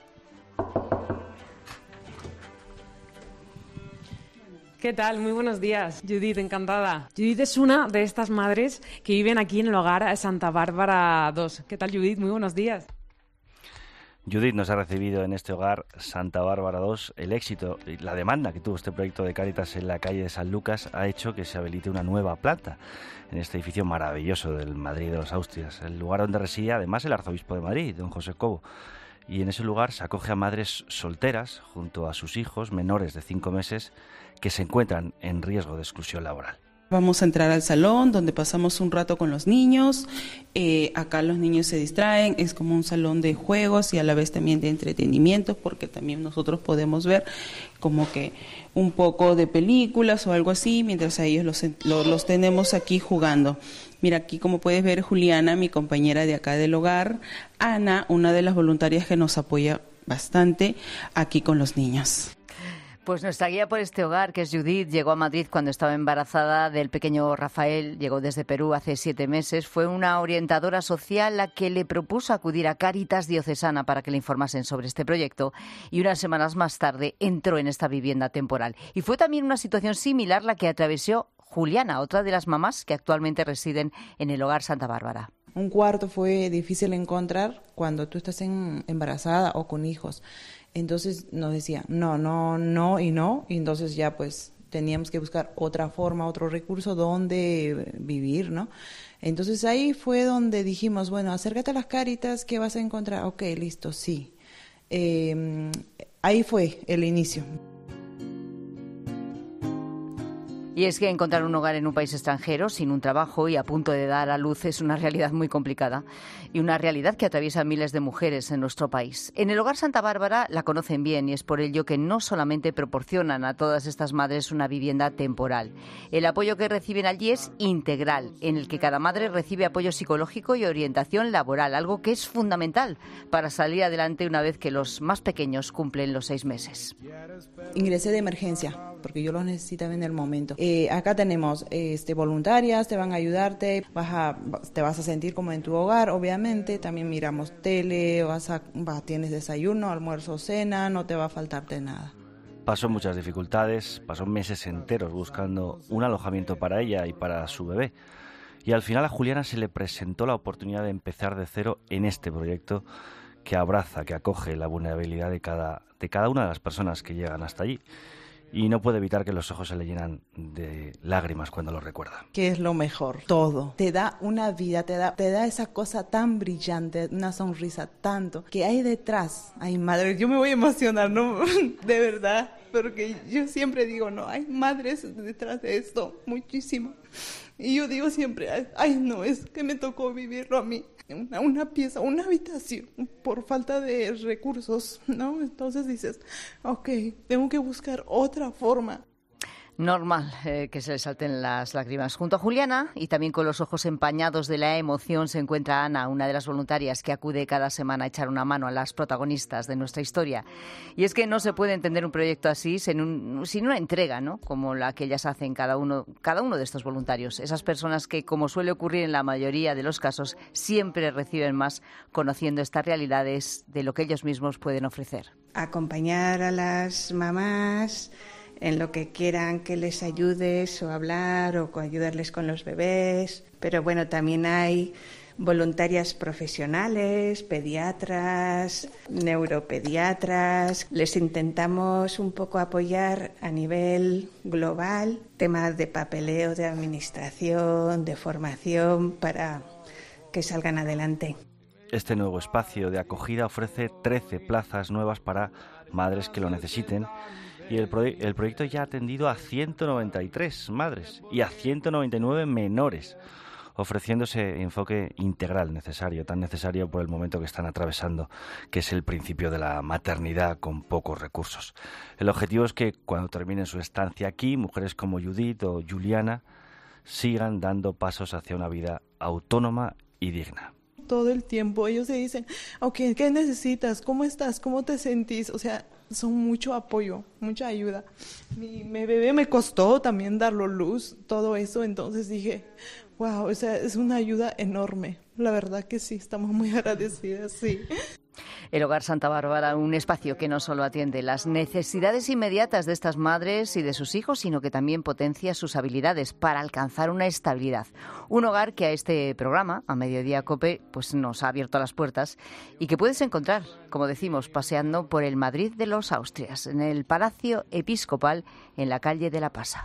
¿Qué tal? Muy buenos días. Judith, encantada. Judith es una de estas madres que viven aquí en el hogar Santa Bárbara dos. ¿Qué tal, Judith? Muy buenos días. Judith nos ha recibido en este hogar Santa Bárbara dos. El éxito y la demanda que tuvo este proyecto de Cáritas en la calle de San Lucas ha hecho que se habilite una nueva planta en este edificio maravilloso del Madrid de los Austrias, el lugar donde reside además el arzobispo de Madrid, don José Cobo. Y en ese lugar se acoge a madres solteras junto a sus hijos menores de cinco meses que se encuentran en riesgo de exclusión laboral. Vamos a entrar al salón donde pasamos un rato con los niños. Eh, acá los niños se distraen, es como un salón de juegos y a la vez también de entretenimiento, porque también nosotros podemos ver como que un poco de películas o algo así, mientras a ellos los, los, los tenemos aquí jugando. Mira, aquí como puedes ver, Juliana, mi compañera de acá del hogar, Ana, una de las voluntarias que nos apoya bastante aquí con los niños. Pues nuestra guía por este hogar, que es Judith, llegó a Madrid cuando estaba embarazada del pequeño Rafael, llegó desde Perú hace siete meses. Fue una orientadora social la que le propuso acudir a Cáritas Diocesana para que le informasen sobre este proyecto y unas semanas más tarde entró en esta vivienda temporal. Y fue también una situación similar la que atravesó Juliana, otra de las mamás que actualmente residen en el hogar Santa Bárbara. Un cuarto fue difícil encontrar cuando tú estás en, embarazada o con hijos. Entonces nos decía, no, no, no y no. Y entonces ya pues teníamos que buscar otra forma, otro recurso donde vivir, ¿no? Entonces ahí fue donde dijimos, bueno, acércate a las Cáritas, ¿qué vas a encontrar? Ok, listo, sí. Eh, ahí fue el inicio. Y es que encontrar un hogar en un país extranjero, sin un trabajo y a punto de dar a luz, es una realidad muy complicada y una realidad que atraviesa a miles de mujeres en nuestro país. En el hogar Santa Bárbara la conocen bien y es por ello que no solamente proporcionan a todas estas madres una vivienda temporal. El apoyo que reciben allí es integral, en el que cada madre recibe apoyo psicológico y orientación laboral, algo que es fundamental para salir adelante una vez que los más pequeños cumplen los seis meses. Ingresé de emergencia, porque yo los necesitaba en el momento. Eh, acá tenemos este, voluntarias, te van a ayudarte, vas a, te vas a sentir como en tu hogar, obviamente. También miramos tele, vas a, vas, tienes desayuno, almuerzo, cena, no te va a faltarte nada. Pasó muchas dificultades, pasó meses enteros buscando un alojamiento para ella y para su bebé. Y al final a Juliana se le presentó la oportunidad de empezar de cero en este proyecto que abraza, que acoge la vulnerabilidad de cada, de cada una de las personas que llegan hasta allí. Y no puede evitar que los ojos se le llenan de lágrimas cuando lo recuerda. ¿Qué es lo mejor? Todo. Te da una vida, te da, te da esa cosa tan brillante, una sonrisa tanto, que hay detrás. Ay, madre, yo me voy a emocionar, ¿no? De verdad, porque yo siempre digo, no, hay madres detrás de esto, muchísimo. Y yo digo siempre, ay, ay no, es que me tocó vivirlo a mí. Una, una pieza, una habitación, por falta de recursos, ¿no? Entonces dices, ok, tengo que buscar otra forma. Normal eh, que se le salten las lágrimas. Junto a Juliana y también con los ojos empañados de la emoción se encuentra Ana, una de las voluntarias que acude cada semana a echar una mano a las protagonistas de nuestra historia. Y es que no se puede entender un proyecto así sin, un, sin una entrega, ¿no? Como la que ellas hacen cada uno, cada uno de estos voluntarios. Esas personas que, como suele ocurrir en la mayoría de los casos, siempre reciben más conociendo estas realidades de lo que ellos mismos pueden ofrecer. Acompañar a las mamás en lo que quieran que les ayudes o hablar o ayudarles con los bebés. Pero bueno, también hay voluntarias profesionales, pediatras, neuropediatras. Les intentamos un poco apoyar a nivel global, temas de papeleo, de administración, de formación, para que salgan adelante. Este nuevo espacio de acogida ofrece trece plazas nuevas para madres que lo necesiten. Y el, proye- el proyecto ya ha atendido a ciento noventa y tres madres y a ciento noventa y nueve menores, ofreciendo ese enfoque integral necesario, tan necesario por el momento que están atravesando, que es el principio de la maternidad con pocos recursos. El objetivo es que cuando terminen su estancia aquí, mujeres como Judith o Juliana sigan dando pasos hacia una vida autónoma y digna. Todo el tiempo ellos se dicen, ok, ¿qué necesitas? ¿Cómo estás? ¿Cómo te sentís? O sea, son mucho apoyo, mucha ayuda. Mi, mi bebé me costó también darlo luz, todo eso, entonces dije, wow, o sea, es una ayuda enorme. La verdad que sí, estamos muy agradecidas, sí. El Hogar Santa Bárbara, un espacio que no solo atiende las necesidades inmediatas de estas madres y de sus hijos, sino que también potencia sus habilidades para alcanzar una estabilidad. Un hogar que a este programa, a Mediodía COPE, pues nos ha abierto las puertas y que puedes encontrar, como decimos, paseando por el Madrid de los Austrias, en el Palacio Episcopal, en la calle de la Pasa.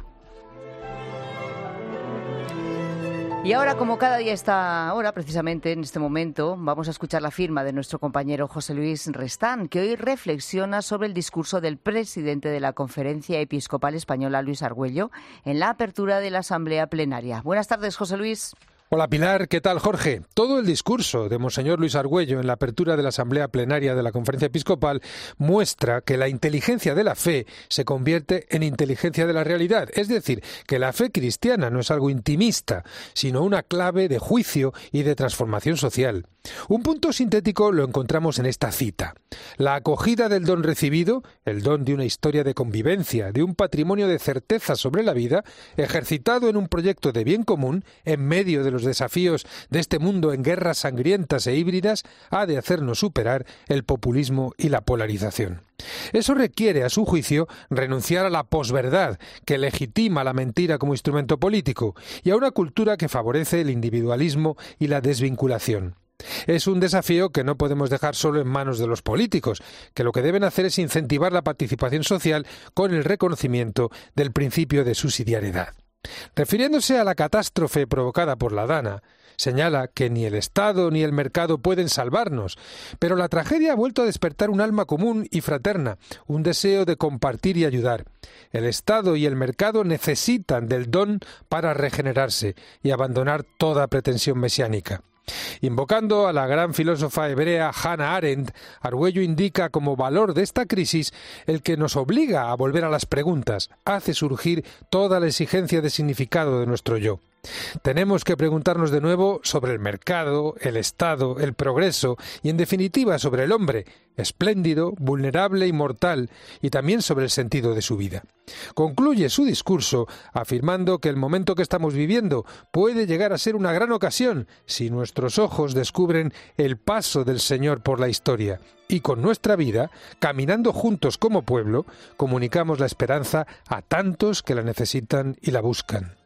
Y ahora, como cada día está ahora, precisamente en este momento, vamos a escuchar la firma de nuestro compañero José Luis Restán, que hoy reflexiona sobre el discurso del presidente de la Conferencia Episcopal Española, Luis Argüello, en la apertura de la Asamblea Plenaria. Buenas tardes, José Luis. Hola Pilar, ¿qué tal Jorge? Todo el discurso de Monseñor Luis Argüello en la apertura de la Asamblea Plenaria de la Conferencia Episcopal muestra que la inteligencia de la fe se convierte en inteligencia de la realidad, es decir, que la fe cristiana no es algo intimista, sino una clave de juicio y de transformación social. Un punto sintético lo encontramos en esta cita. La acogida del don recibido, el don de una historia de convivencia, de un patrimonio de certeza sobre la vida, ejercitado en un proyecto de bien común, en medio de los desafíos de este mundo en guerras sangrientas e híbridas, ha de hacernos superar el populismo y la polarización. Eso requiere, a su juicio, renunciar a la posverdad, que legitima la mentira como instrumento político, y a una cultura que favorece el individualismo y la desvinculación. Es un desafío que no podemos dejar solo en manos de los políticos, que lo que deben hacer es incentivar la participación social con el reconocimiento del principio de subsidiariedad. Refiriéndose a la catástrofe provocada por la Dana, señala que ni el Estado ni el mercado pueden salvarnos, pero la tragedia ha vuelto a despertar un alma común y fraterna, un deseo de compartir y ayudar. El Estado y el mercado necesitan del don para regenerarse y abandonar toda pretensión mesiánica. Invocando a la gran filósofa hebrea Hannah Arendt, Argüello indica como valor de esta crisis el que nos obliga a volver a las preguntas, hace surgir toda la exigencia de significado de nuestro yo. Tenemos que preguntarnos de nuevo sobre el mercado, el Estado, el progreso y, en definitiva, sobre el hombre, espléndido, vulnerable y mortal, y también sobre el sentido de su vida. Concluye su discurso afirmando que el momento que estamos viviendo puede llegar a ser una gran ocasión si nuestros ojos descubren el paso del Señor por la historia y con nuestra vida, caminando juntos como pueblo, comunicamos la esperanza a tantos que la necesitan y la buscan.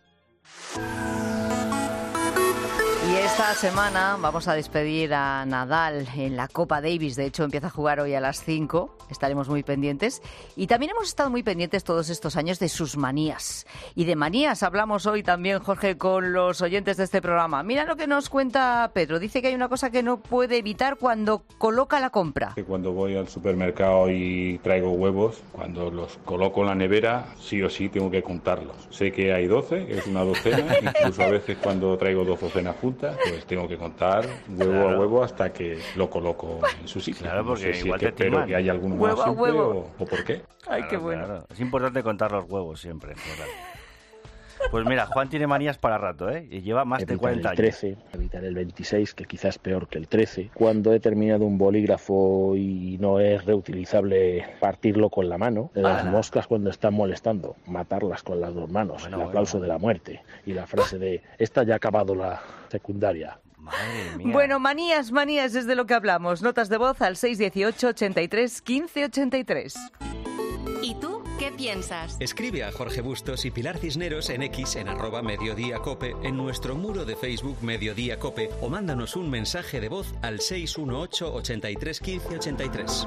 Y esta semana vamos a despedir a Nadal en la Copa Davis. De hecho, empieza a jugar hoy a las cinco. Estaremos muy pendientes. Y también hemos estado muy pendientes todos estos años de sus manías. Y de manías hablamos hoy también, Jorge, con los oyentes de este programa. Mira lo que nos cuenta Pedro. Dice que hay una cosa que no puede evitar cuando coloca la compra. Cuando voy al supermercado y traigo huevos, cuando los coloco en la nevera, sí o sí tengo que contarlos. Sé que hay doce, que es una docena. Incluso a veces cuando traigo dos docenas juntas, pues tengo que contar huevo claro. a huevo hasta que lo coloco en su sitio. Claro, porque no sé si igual es que te espero que haya alguno huevo más simple huevo. O, o por qué. Ay, claro, qué bueno. Claro. Es importante contar los huevos siempre. Pues mira, Juan tiene manías para rato, ¿eh? Y lleva más evitar de cuarenta el trece, años. Evitar el veintiséis, que quizás es peor que el trece. Cuando he terminado un bolígrafo y no es reutilizable, partirlo con la mano. Las ah, moscas cuando están molestando, matarlas con las dos manos. Bueno, el aplauso bueno. de la muerte. Y la frase de, esta ya ha acabado la secundaria. Madre mía. Bueno, manías, manías es de lo que hablamos. Notas de voz al seis dieciocho, ochenta y tres, quince ochenta y tres. ¿Y tú qué piensas? Escribe a Jorge Bustos y Pilar Cisneros en X en arroba Mediodía Cope, en nuestro muro de Facebook Mediodía Cope, o mándanos un mensaje de voz al seis uno ocho, ochenta y tres, quince ochenta y tres.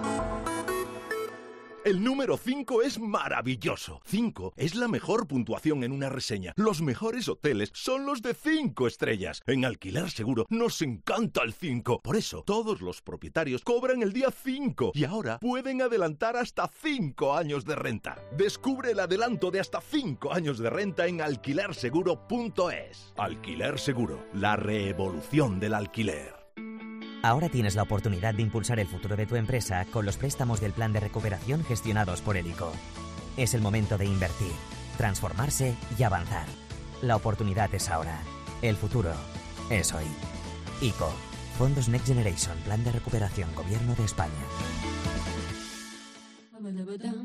El número cinco es maravilloso. cinco es la mejor puntuación en una reseña. Los mejores hoteles son los de cinco estrellas. En Alquiler Seguro nos encanta el cinco. Por eso, todos los propietarios cobran el día cinco y ahora pueden adelantar hasta cinco años de renta. Descubre el adelanto de hasta cinco años de renta en alquiler seguro punto es. Alquiler Seguro, la revolución del alquiler. Ahora tienes la oportunidad de impulsar el futuro de tu empresa con los préstamos del Plan de Recuperación gestionados por el I C O. Es el momento de invertir, transformarse y avanzar. La oportunidad es ahora. El futuro es hoy. I C O, Fondos Next Generation, Plan de Recuperación, Gobierno de España.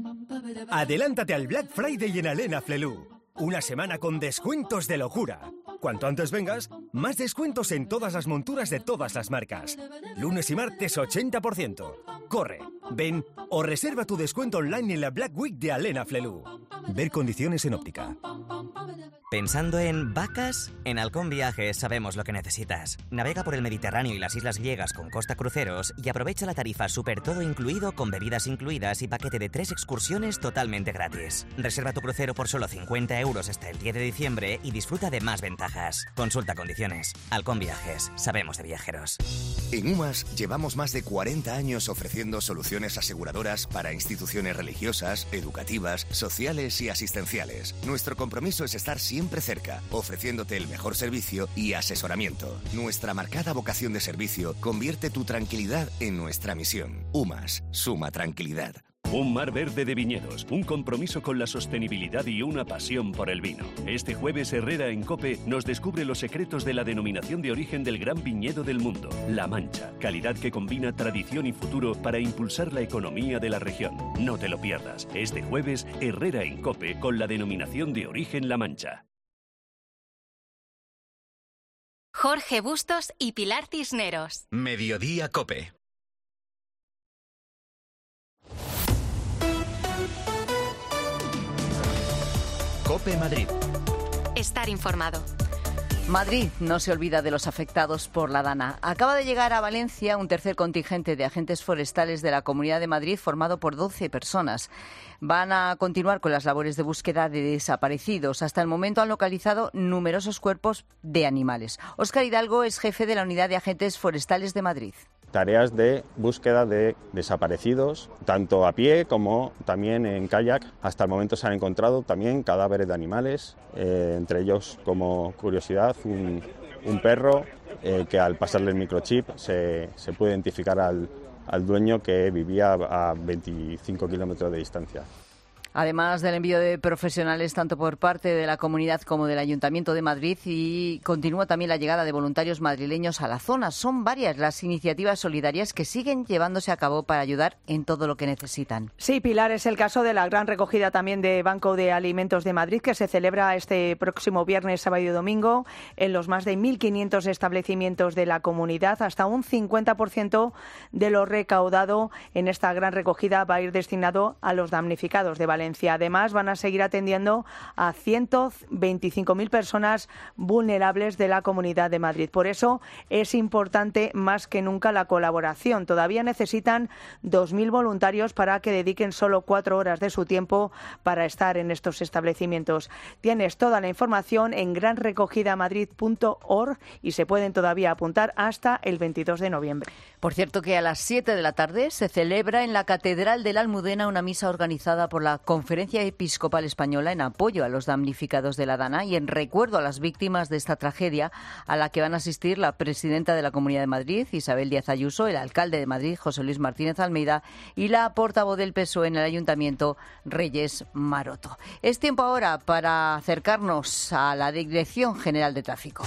Adelántate al Black Friday en Alena Flelu. Una semana con descuentos de locura. Cuanto antes vengas, más descuentos en todas las monturas de todas las marcas. Lunes y martes ochenta por ciento. Corre, ven o reserva tu descuento online en la Black Week de Alena Flelu. Ver condiciones en óptica. ¿Pensando en vacas? En Halcón Viajes sabemos lo que necesitas. Navega por el Mediterráneo y las islas griegas con Costa Cruceros y aprovecha la tarifa super todo incluido con bebidas incluidas y paquete de tres excursiones totalmente gratis. Reserva tu crucero por solo cincuenta euros hasta el diez de diciembre y disfruta de más ventajas. Consulta condiciones. Halcón Viajes. Sabemos de viajeros. En UMAS llevamos más de cuarenta años ofreciendo soluciones aseguradoras para instituciones religiosas, educativas, sociales y asistenciales. Nuestro compromiso es estar siempre cerca, ofreciéndote el mejor servicio y asesoramiento. Nuestra marcada vocación de servicio convierte tu tranquilidad en nuestra misión. UMAS, suma tranquilidad. Un mar verde de viñedos, un compromiso con la sostenibilidad y una pasión por el vino. Este jueves Herrera en COPE nos descubre los secretos de la denominación de origen del gran viñedo del mundo, La Mancha. Calidad que combina tradición y futuro para impulsar la economía de la región. No te lo pierdas. Este jueves Herrera en COPE con la denominación de origen La Mancha. Jorge Bustos y Pilar Cisneros. Mediodía COPE. COPE Madrid. Estar informado. Madrid no se olvida de los afectados por la Dana. Acaba de llegar a Valencia un tercer contingente de agentes forestales de la Comunidad de Madrid formado por doce personas. Van a continuar con las labores de búsqueda de desaparecidos. Hasta el momento han localizado numerosos cuerpos de animales. Óscar Hidalgo es jefe de la Unidad de Agentes Forestales de Madrid. Tareas de búsqueda de desaparecidos, tanto a pie como también en kayak. Hasta el momento se han encontrado también cadáveres de animales, eh, entre ellos, como curiosidad, un, un perro eh, que al pasarle el microchip se, se puede identificar al, al dueño, que vivía a veinticinco kilómetros de distancia. Además del envío de profesionales tanto por parte de la comunidad como del Ayuntamiento de Madrid, y continúa también la llegada de voluntarios madrileños a la zona. Son varias las iniciativas solidarias que siguen llevándose a cabo para ayudar en todo lo que necesitan. Sí, Pilar, es el caso de la gran recogida también de Banco de Alimentos de Madrid, que se celebra este próximo viernes, sábado y domingo en los más de mil quinientos establecimientos de la comunidad. Hasta un cincuenta por ciento de lo recaudado en esta gran recogida va a ir destinado a los damnificados de Valencia. Además, van a seguir atendiendo a ciento veinticinco mil personas vulnerables de la Comunidad de Madrid. Por eso es importante más que nunca la colaboración. Todavía necesitan dos mil voluntarios para que dediquen solo cuatro horas de su tiempo para estar en estos establecimientos. Tienes toda la información en gran recogida madrid punto org y se pueden todavía apuntar hasta el veintidós de noviembre. Por cierto, que a las siete de la tarde se celebra en la Catedral de la Almudena una misa organizada por la Conferencia Episcopal Española en apoyo a los damnificados de la Dana y en recuerdo a las víctimas de esta tragedia, a la que van a asistir la presidenta de la Comunidad de Madrid, Isabel Díaz Ayuso, el alcalde de Madrid, José Luis Martínez Almeida, y la portavoz del P S O E en el Ayuntamiento, Reyes Maroto. Es tiempo ahora para acercarnos a la Dirección General de Tráfico.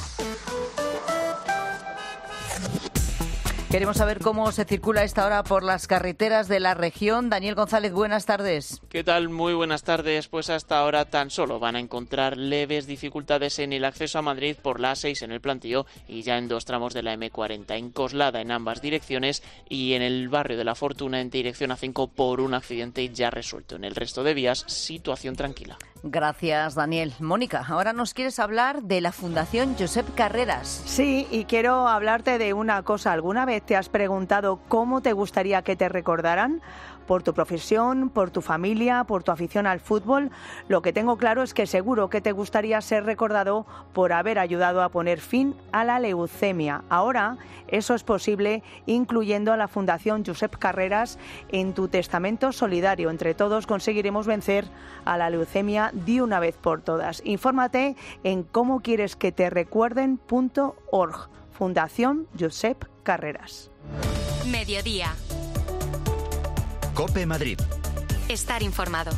Queremos saber cómo se circula a esta hora por las carreteras de la región. Daniel González, buenas tardes. ¿Qué tal? Muy buenas tardes. Pues hasta ahora tan solo van a encontrar leves dificultades en el acceso a Madrid por la A seis en el Plantío y ya en dos tramos de la eme cuarenta en Coslada en ambas direcciones y en el barrio de La Fortuna en dirección A cinco por un accidente ya resuelto. En el resto de vías, situación tranquila. Gracias, Daniel. Mónica, ahora nos quieres hablar de la Fundación Josep Carreras. Sí, y quiero hablarte de una cosa. ¿Alguna vez te has preguntado cómo te gustaría que te recordaran? Por tu profesión, por tu familia, por tu afición al fútbol. Lo que tengo claro es que seguro que te gustaría ser recordado por haber ayudado a poner fin a la leucemia. Ahora eso es posible incluyendo a la Fundación Josep Carreras en tu testamento solidario. Entre todos conseguiremos vencer a la leucemia de una vez por todas. Infórmate en cómo quieres que te recuerden punto org. Fundación Josep Carreras. Mediodía. COPE Madrid. Estar informado.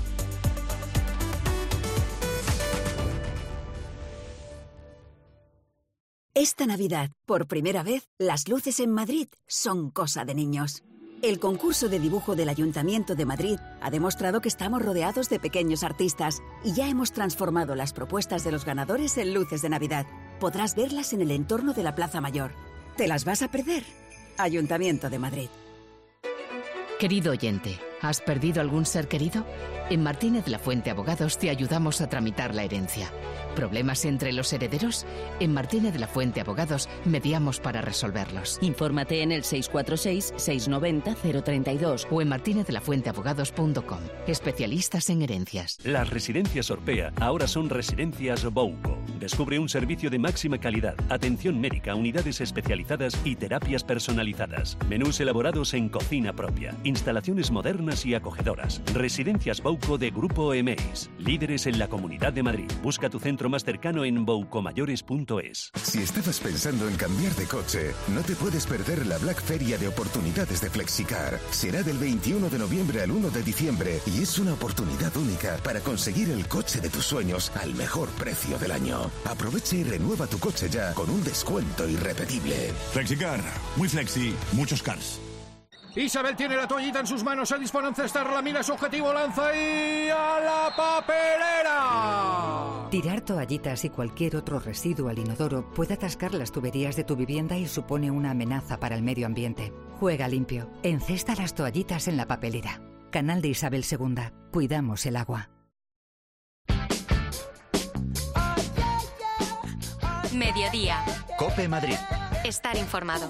Esta Navidad, por primera vez, las luces en Madrid son cosa de niños. El concurso de dibujo del Ayuntamiento de Madrid ha demostrado que estamos rodeados de pequeños artistas y ya hemos transformado las propuestas de los ganadores en luces de Navidad. podrás verlas en el entorno de la Plaza Mayor. ¿Te las vas a perder? Ayuntamiento de Madrid. Querido oyente, ¿has perdido algún ser querido? En Martínez La Fuente Abogados te ayudamos a tramitar la herencia. ¿Problemas entre los herederos? En Martínez La Fuente Abogados mediamos para resolverlos. Infórmate en el seis cuatro seis, seis nueve cero, cero tres dos o en martinez la fuente abogados punto com. Especialistas en herencias. Las residencias Orpea ahora son residencias Bouco. Descubre un servicio de máxima calidad, atención médica, unidades especializadas y terapias personalizadas. Menús elaborados en cocina propia, instalaciones modernas y acogedoras. Residencias Bouco de Grupo Emeis, líderes en la Comunidad de Madrid. Busca tu centro más cercano en boucomayores punto es. Si estabas pensando en cambiar de coche, no te puedes perder la Black Feria de oportunidades de Flexicar. Será del veintiuno de noviembre al uno de diciembre y es una oportunidad única para conseguir el coche de tus sueños al mejor precio del año. Aprovecha y renueva tu coche ya con un descuento irrepetible. Flexicar, muy flexi, muchos cars. Isabel tiene la toallita en sus manos, se dispone a encestarla, mira su objetivo, lanza y a la papelera. Tirar toallitas y cualquier otro residuo al inodoro puede atascar las tuberías de tu vivienda y supone una amenaza para el medio ambiente. Juega limpio, encesta las toallitas en la papelera. Canal de Isabel segunda. Cuidamos el agua. Mediodía. COPE Madrid. Estar informado.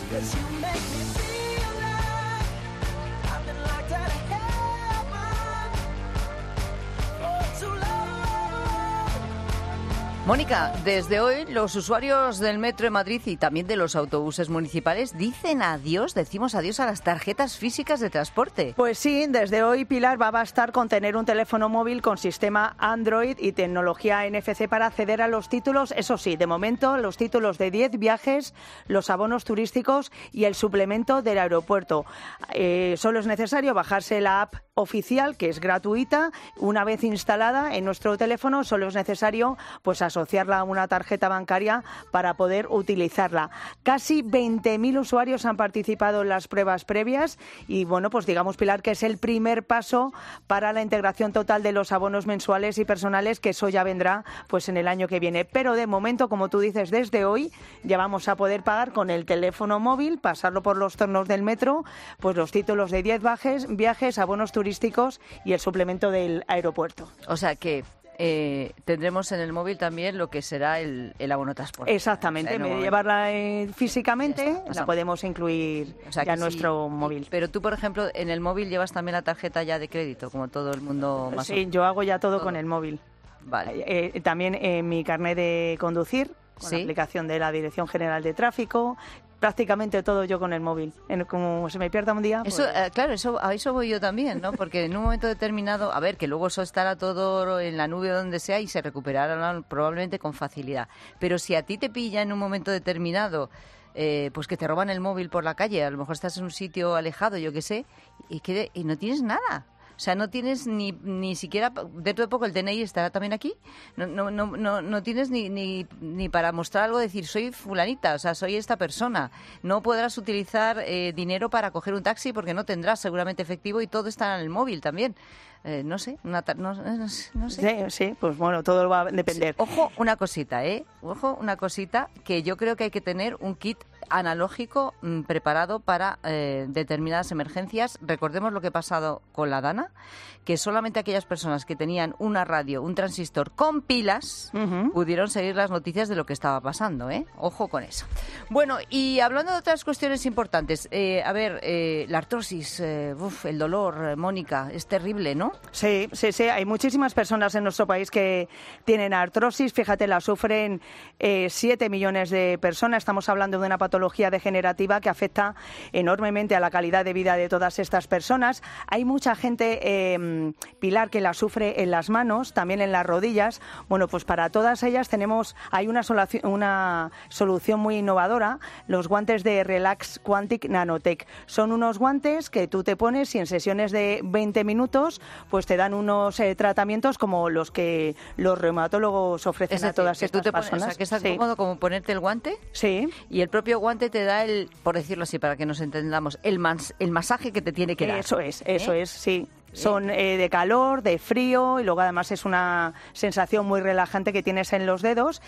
Mónica, desde hoy los usuarios del metro de Madrid y también de los autobuses municipales dicen adiós, decimos adiós a las tarjetas físicas de transporte. Pues sí, desde hoy, Pilar, va a bastar con tener un teléfono móvil con sistema Android y tecnología N F C para acceder a los títulos. Eso sí, de momento, los títulos de diez viajes, los abonos turísticos y el suplemento del aeropuerto. Eh, solo es necesario bajarse la app oficial, que es gratuita. Una vez instalada en nuestro teléfono, solo es necesario pues asociarla a una tarjeta bancaria para poder utilizarla. Casi veinte mil usuarios han participado en las pruebas previas y, bueno, pues digamos, Pilar, que es el primer paso para la integración total de los abonos mensuales y personales, que eso ya vendrá pues en el año que viene. Pero de momento, como tú dices, desde hoy ya vamos a poder pagar con el teléfono móvil, pasarlo por los tornos del metro, pues los títulos de diez viajes, viajes, abonos turísticos y el suplemento del aeropuerto. O sea que eh, tendremos en el móvil también lo que será el, el abono transporte. Exactamente, en vez de llevarla eh, físicamente, la sea, podemos incluir o sea, ya en nuestro sí, móvil. Pero tú, por ejemplo, en el móvil llevas también la tarjeta ya de crédito, como todo el mundo más. Sí, o... yo hago ya todo, todo con el móvil. Vale. Eh, también eh, mi carnet de conducir, con ¿sí? la aplicación de la Dirección General de Tráfico. Prácticamente todo yo con el móvil. En, como se me pierda un día... Eso, pues... eh, claro, eso, a eso voy yo también, ¿no? Porque en un momento determinado, a ver, que luego eso estará todo en la nube o donde sea y se recuperará probablemente con facilidad. Pero si a ti te pilla en un momento determinado, eh, pues que te roban el móvil por la calle, a lo mejor estás en un sitio alejado, yo qué sé, y, que, y no tienes nada. O sea, no tienes ni ni siquiera, dentro de poco el D N I estará también aquí, no no no no, no tienes ni, ni ni para mostrar algo, decir soy fulanita, o sea, soy esta persona. No podrás utilizar eh, dinero para coger un taxi porque no tendrás seguramente efectivo y todo está en el móvil también. Eh, no sé, una ta- no, no, no sé. Sí, sí, pues bueno, todo va a depender. Sí, ojo, una cosita, ¿eh? Ojo, una cosita, que yo creo que hay que tener un kit analógico mmm, preparado para eh, determinadas emergencias. Recordemos lo que ha pasado con la Dana, que solamente aquellas personas que tenían una radio, un transistor con pilas, uh-huh. pudieron seguir las noticias de lo que estaba pasando, ¿eh? Ojo con eso. Bueno, y hablando de otras cuestiones importantes, eh, a ver, eh, la artrosis, eh, uf, el dolor, eh, Mónica, es terrible, ¿no? Sí, sí, sí. Hay muchísimas personas en nuestro país que tienen artrosis. Fíjate, la sufren eh, siete millones de personas. Estamos hablando de una patología degenerativa que afecta enormemente a la calidad de vida de todas estas personas. Hay mucha gente, eh, Pilar, que la sufre en las manos, también en las rodillas. Bueno, pues para todas ellas tenemos, hay una, solución, una solución muy innovadora, los guantes de Relax Quantic Nanotech. Son unos guantes que tú te pones y en sesiones de veinte minutos pues te dan unos eh, tratamientos como los que los reumatólogos ofrecen, es decir, a todas estas tú te personas. Pones, o sea, que es tan sí. cómodo como ponerte el guante. Sí. Y el propio guante te da el, por decirlo así, para que nos entendamos, el, mas, el masaje que te tiene que dar. Eso es, eso ¿Eh? es, sí. Son eh, de calor, de frío y luego además es una sensación muy relajante que tienes en los dedos.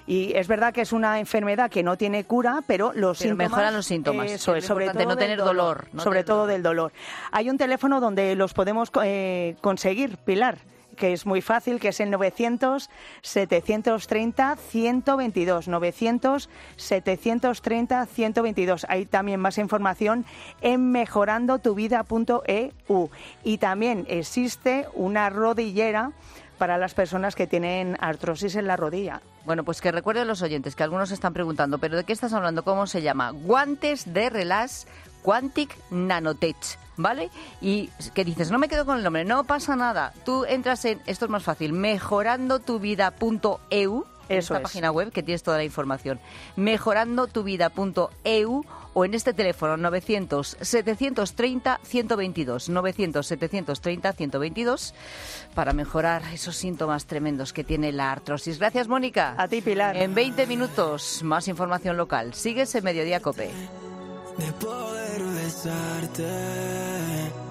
Y es verdad que es una enfermedad que no tiene cura, pero los pero síntomas... mejoran los síntomas. Eso es, sobre todo no tener del dolor. dolor No sobre tener todo dolor. del dolor. Hay un teléfono donde los podemos eh, conseguir, Pilar, que es muy fácil, que es el novecientos, setecientos treinta, ciento veintidós. novecientos, setecientos treinta, ciento veintidós. Hay también más información en mejorando tu vida punto e u. Y también existe una rodillera para las personas que tienen artrosis en la rodilla. Bueno, pues que recuerden los oyentes, que algunos se están preguntando, ¿pero de qué estás hablando? ¿Cómo se llama? Guantes de Relax Quantic Nanotech, ¿vale? Y que dices, no me quedo con el nombre, no pasa nada. Tú entras en, esto es más fácil, mejorando tu vida punto e u, en Eso esta es. página web que tienes toda la información. mejorando tu vida punto e u o en este teléfono novecientos, setecientos treinta, ciento veintidós. novecientos, setecientos treinta, ciento veintidós para mejorar esos síntomas tremendos que tiene la artrosis. Gracias, Mónica. A ti, Pilar. En veinte minutos, más información local. Sigues en Mediodía COPE. De poder besarte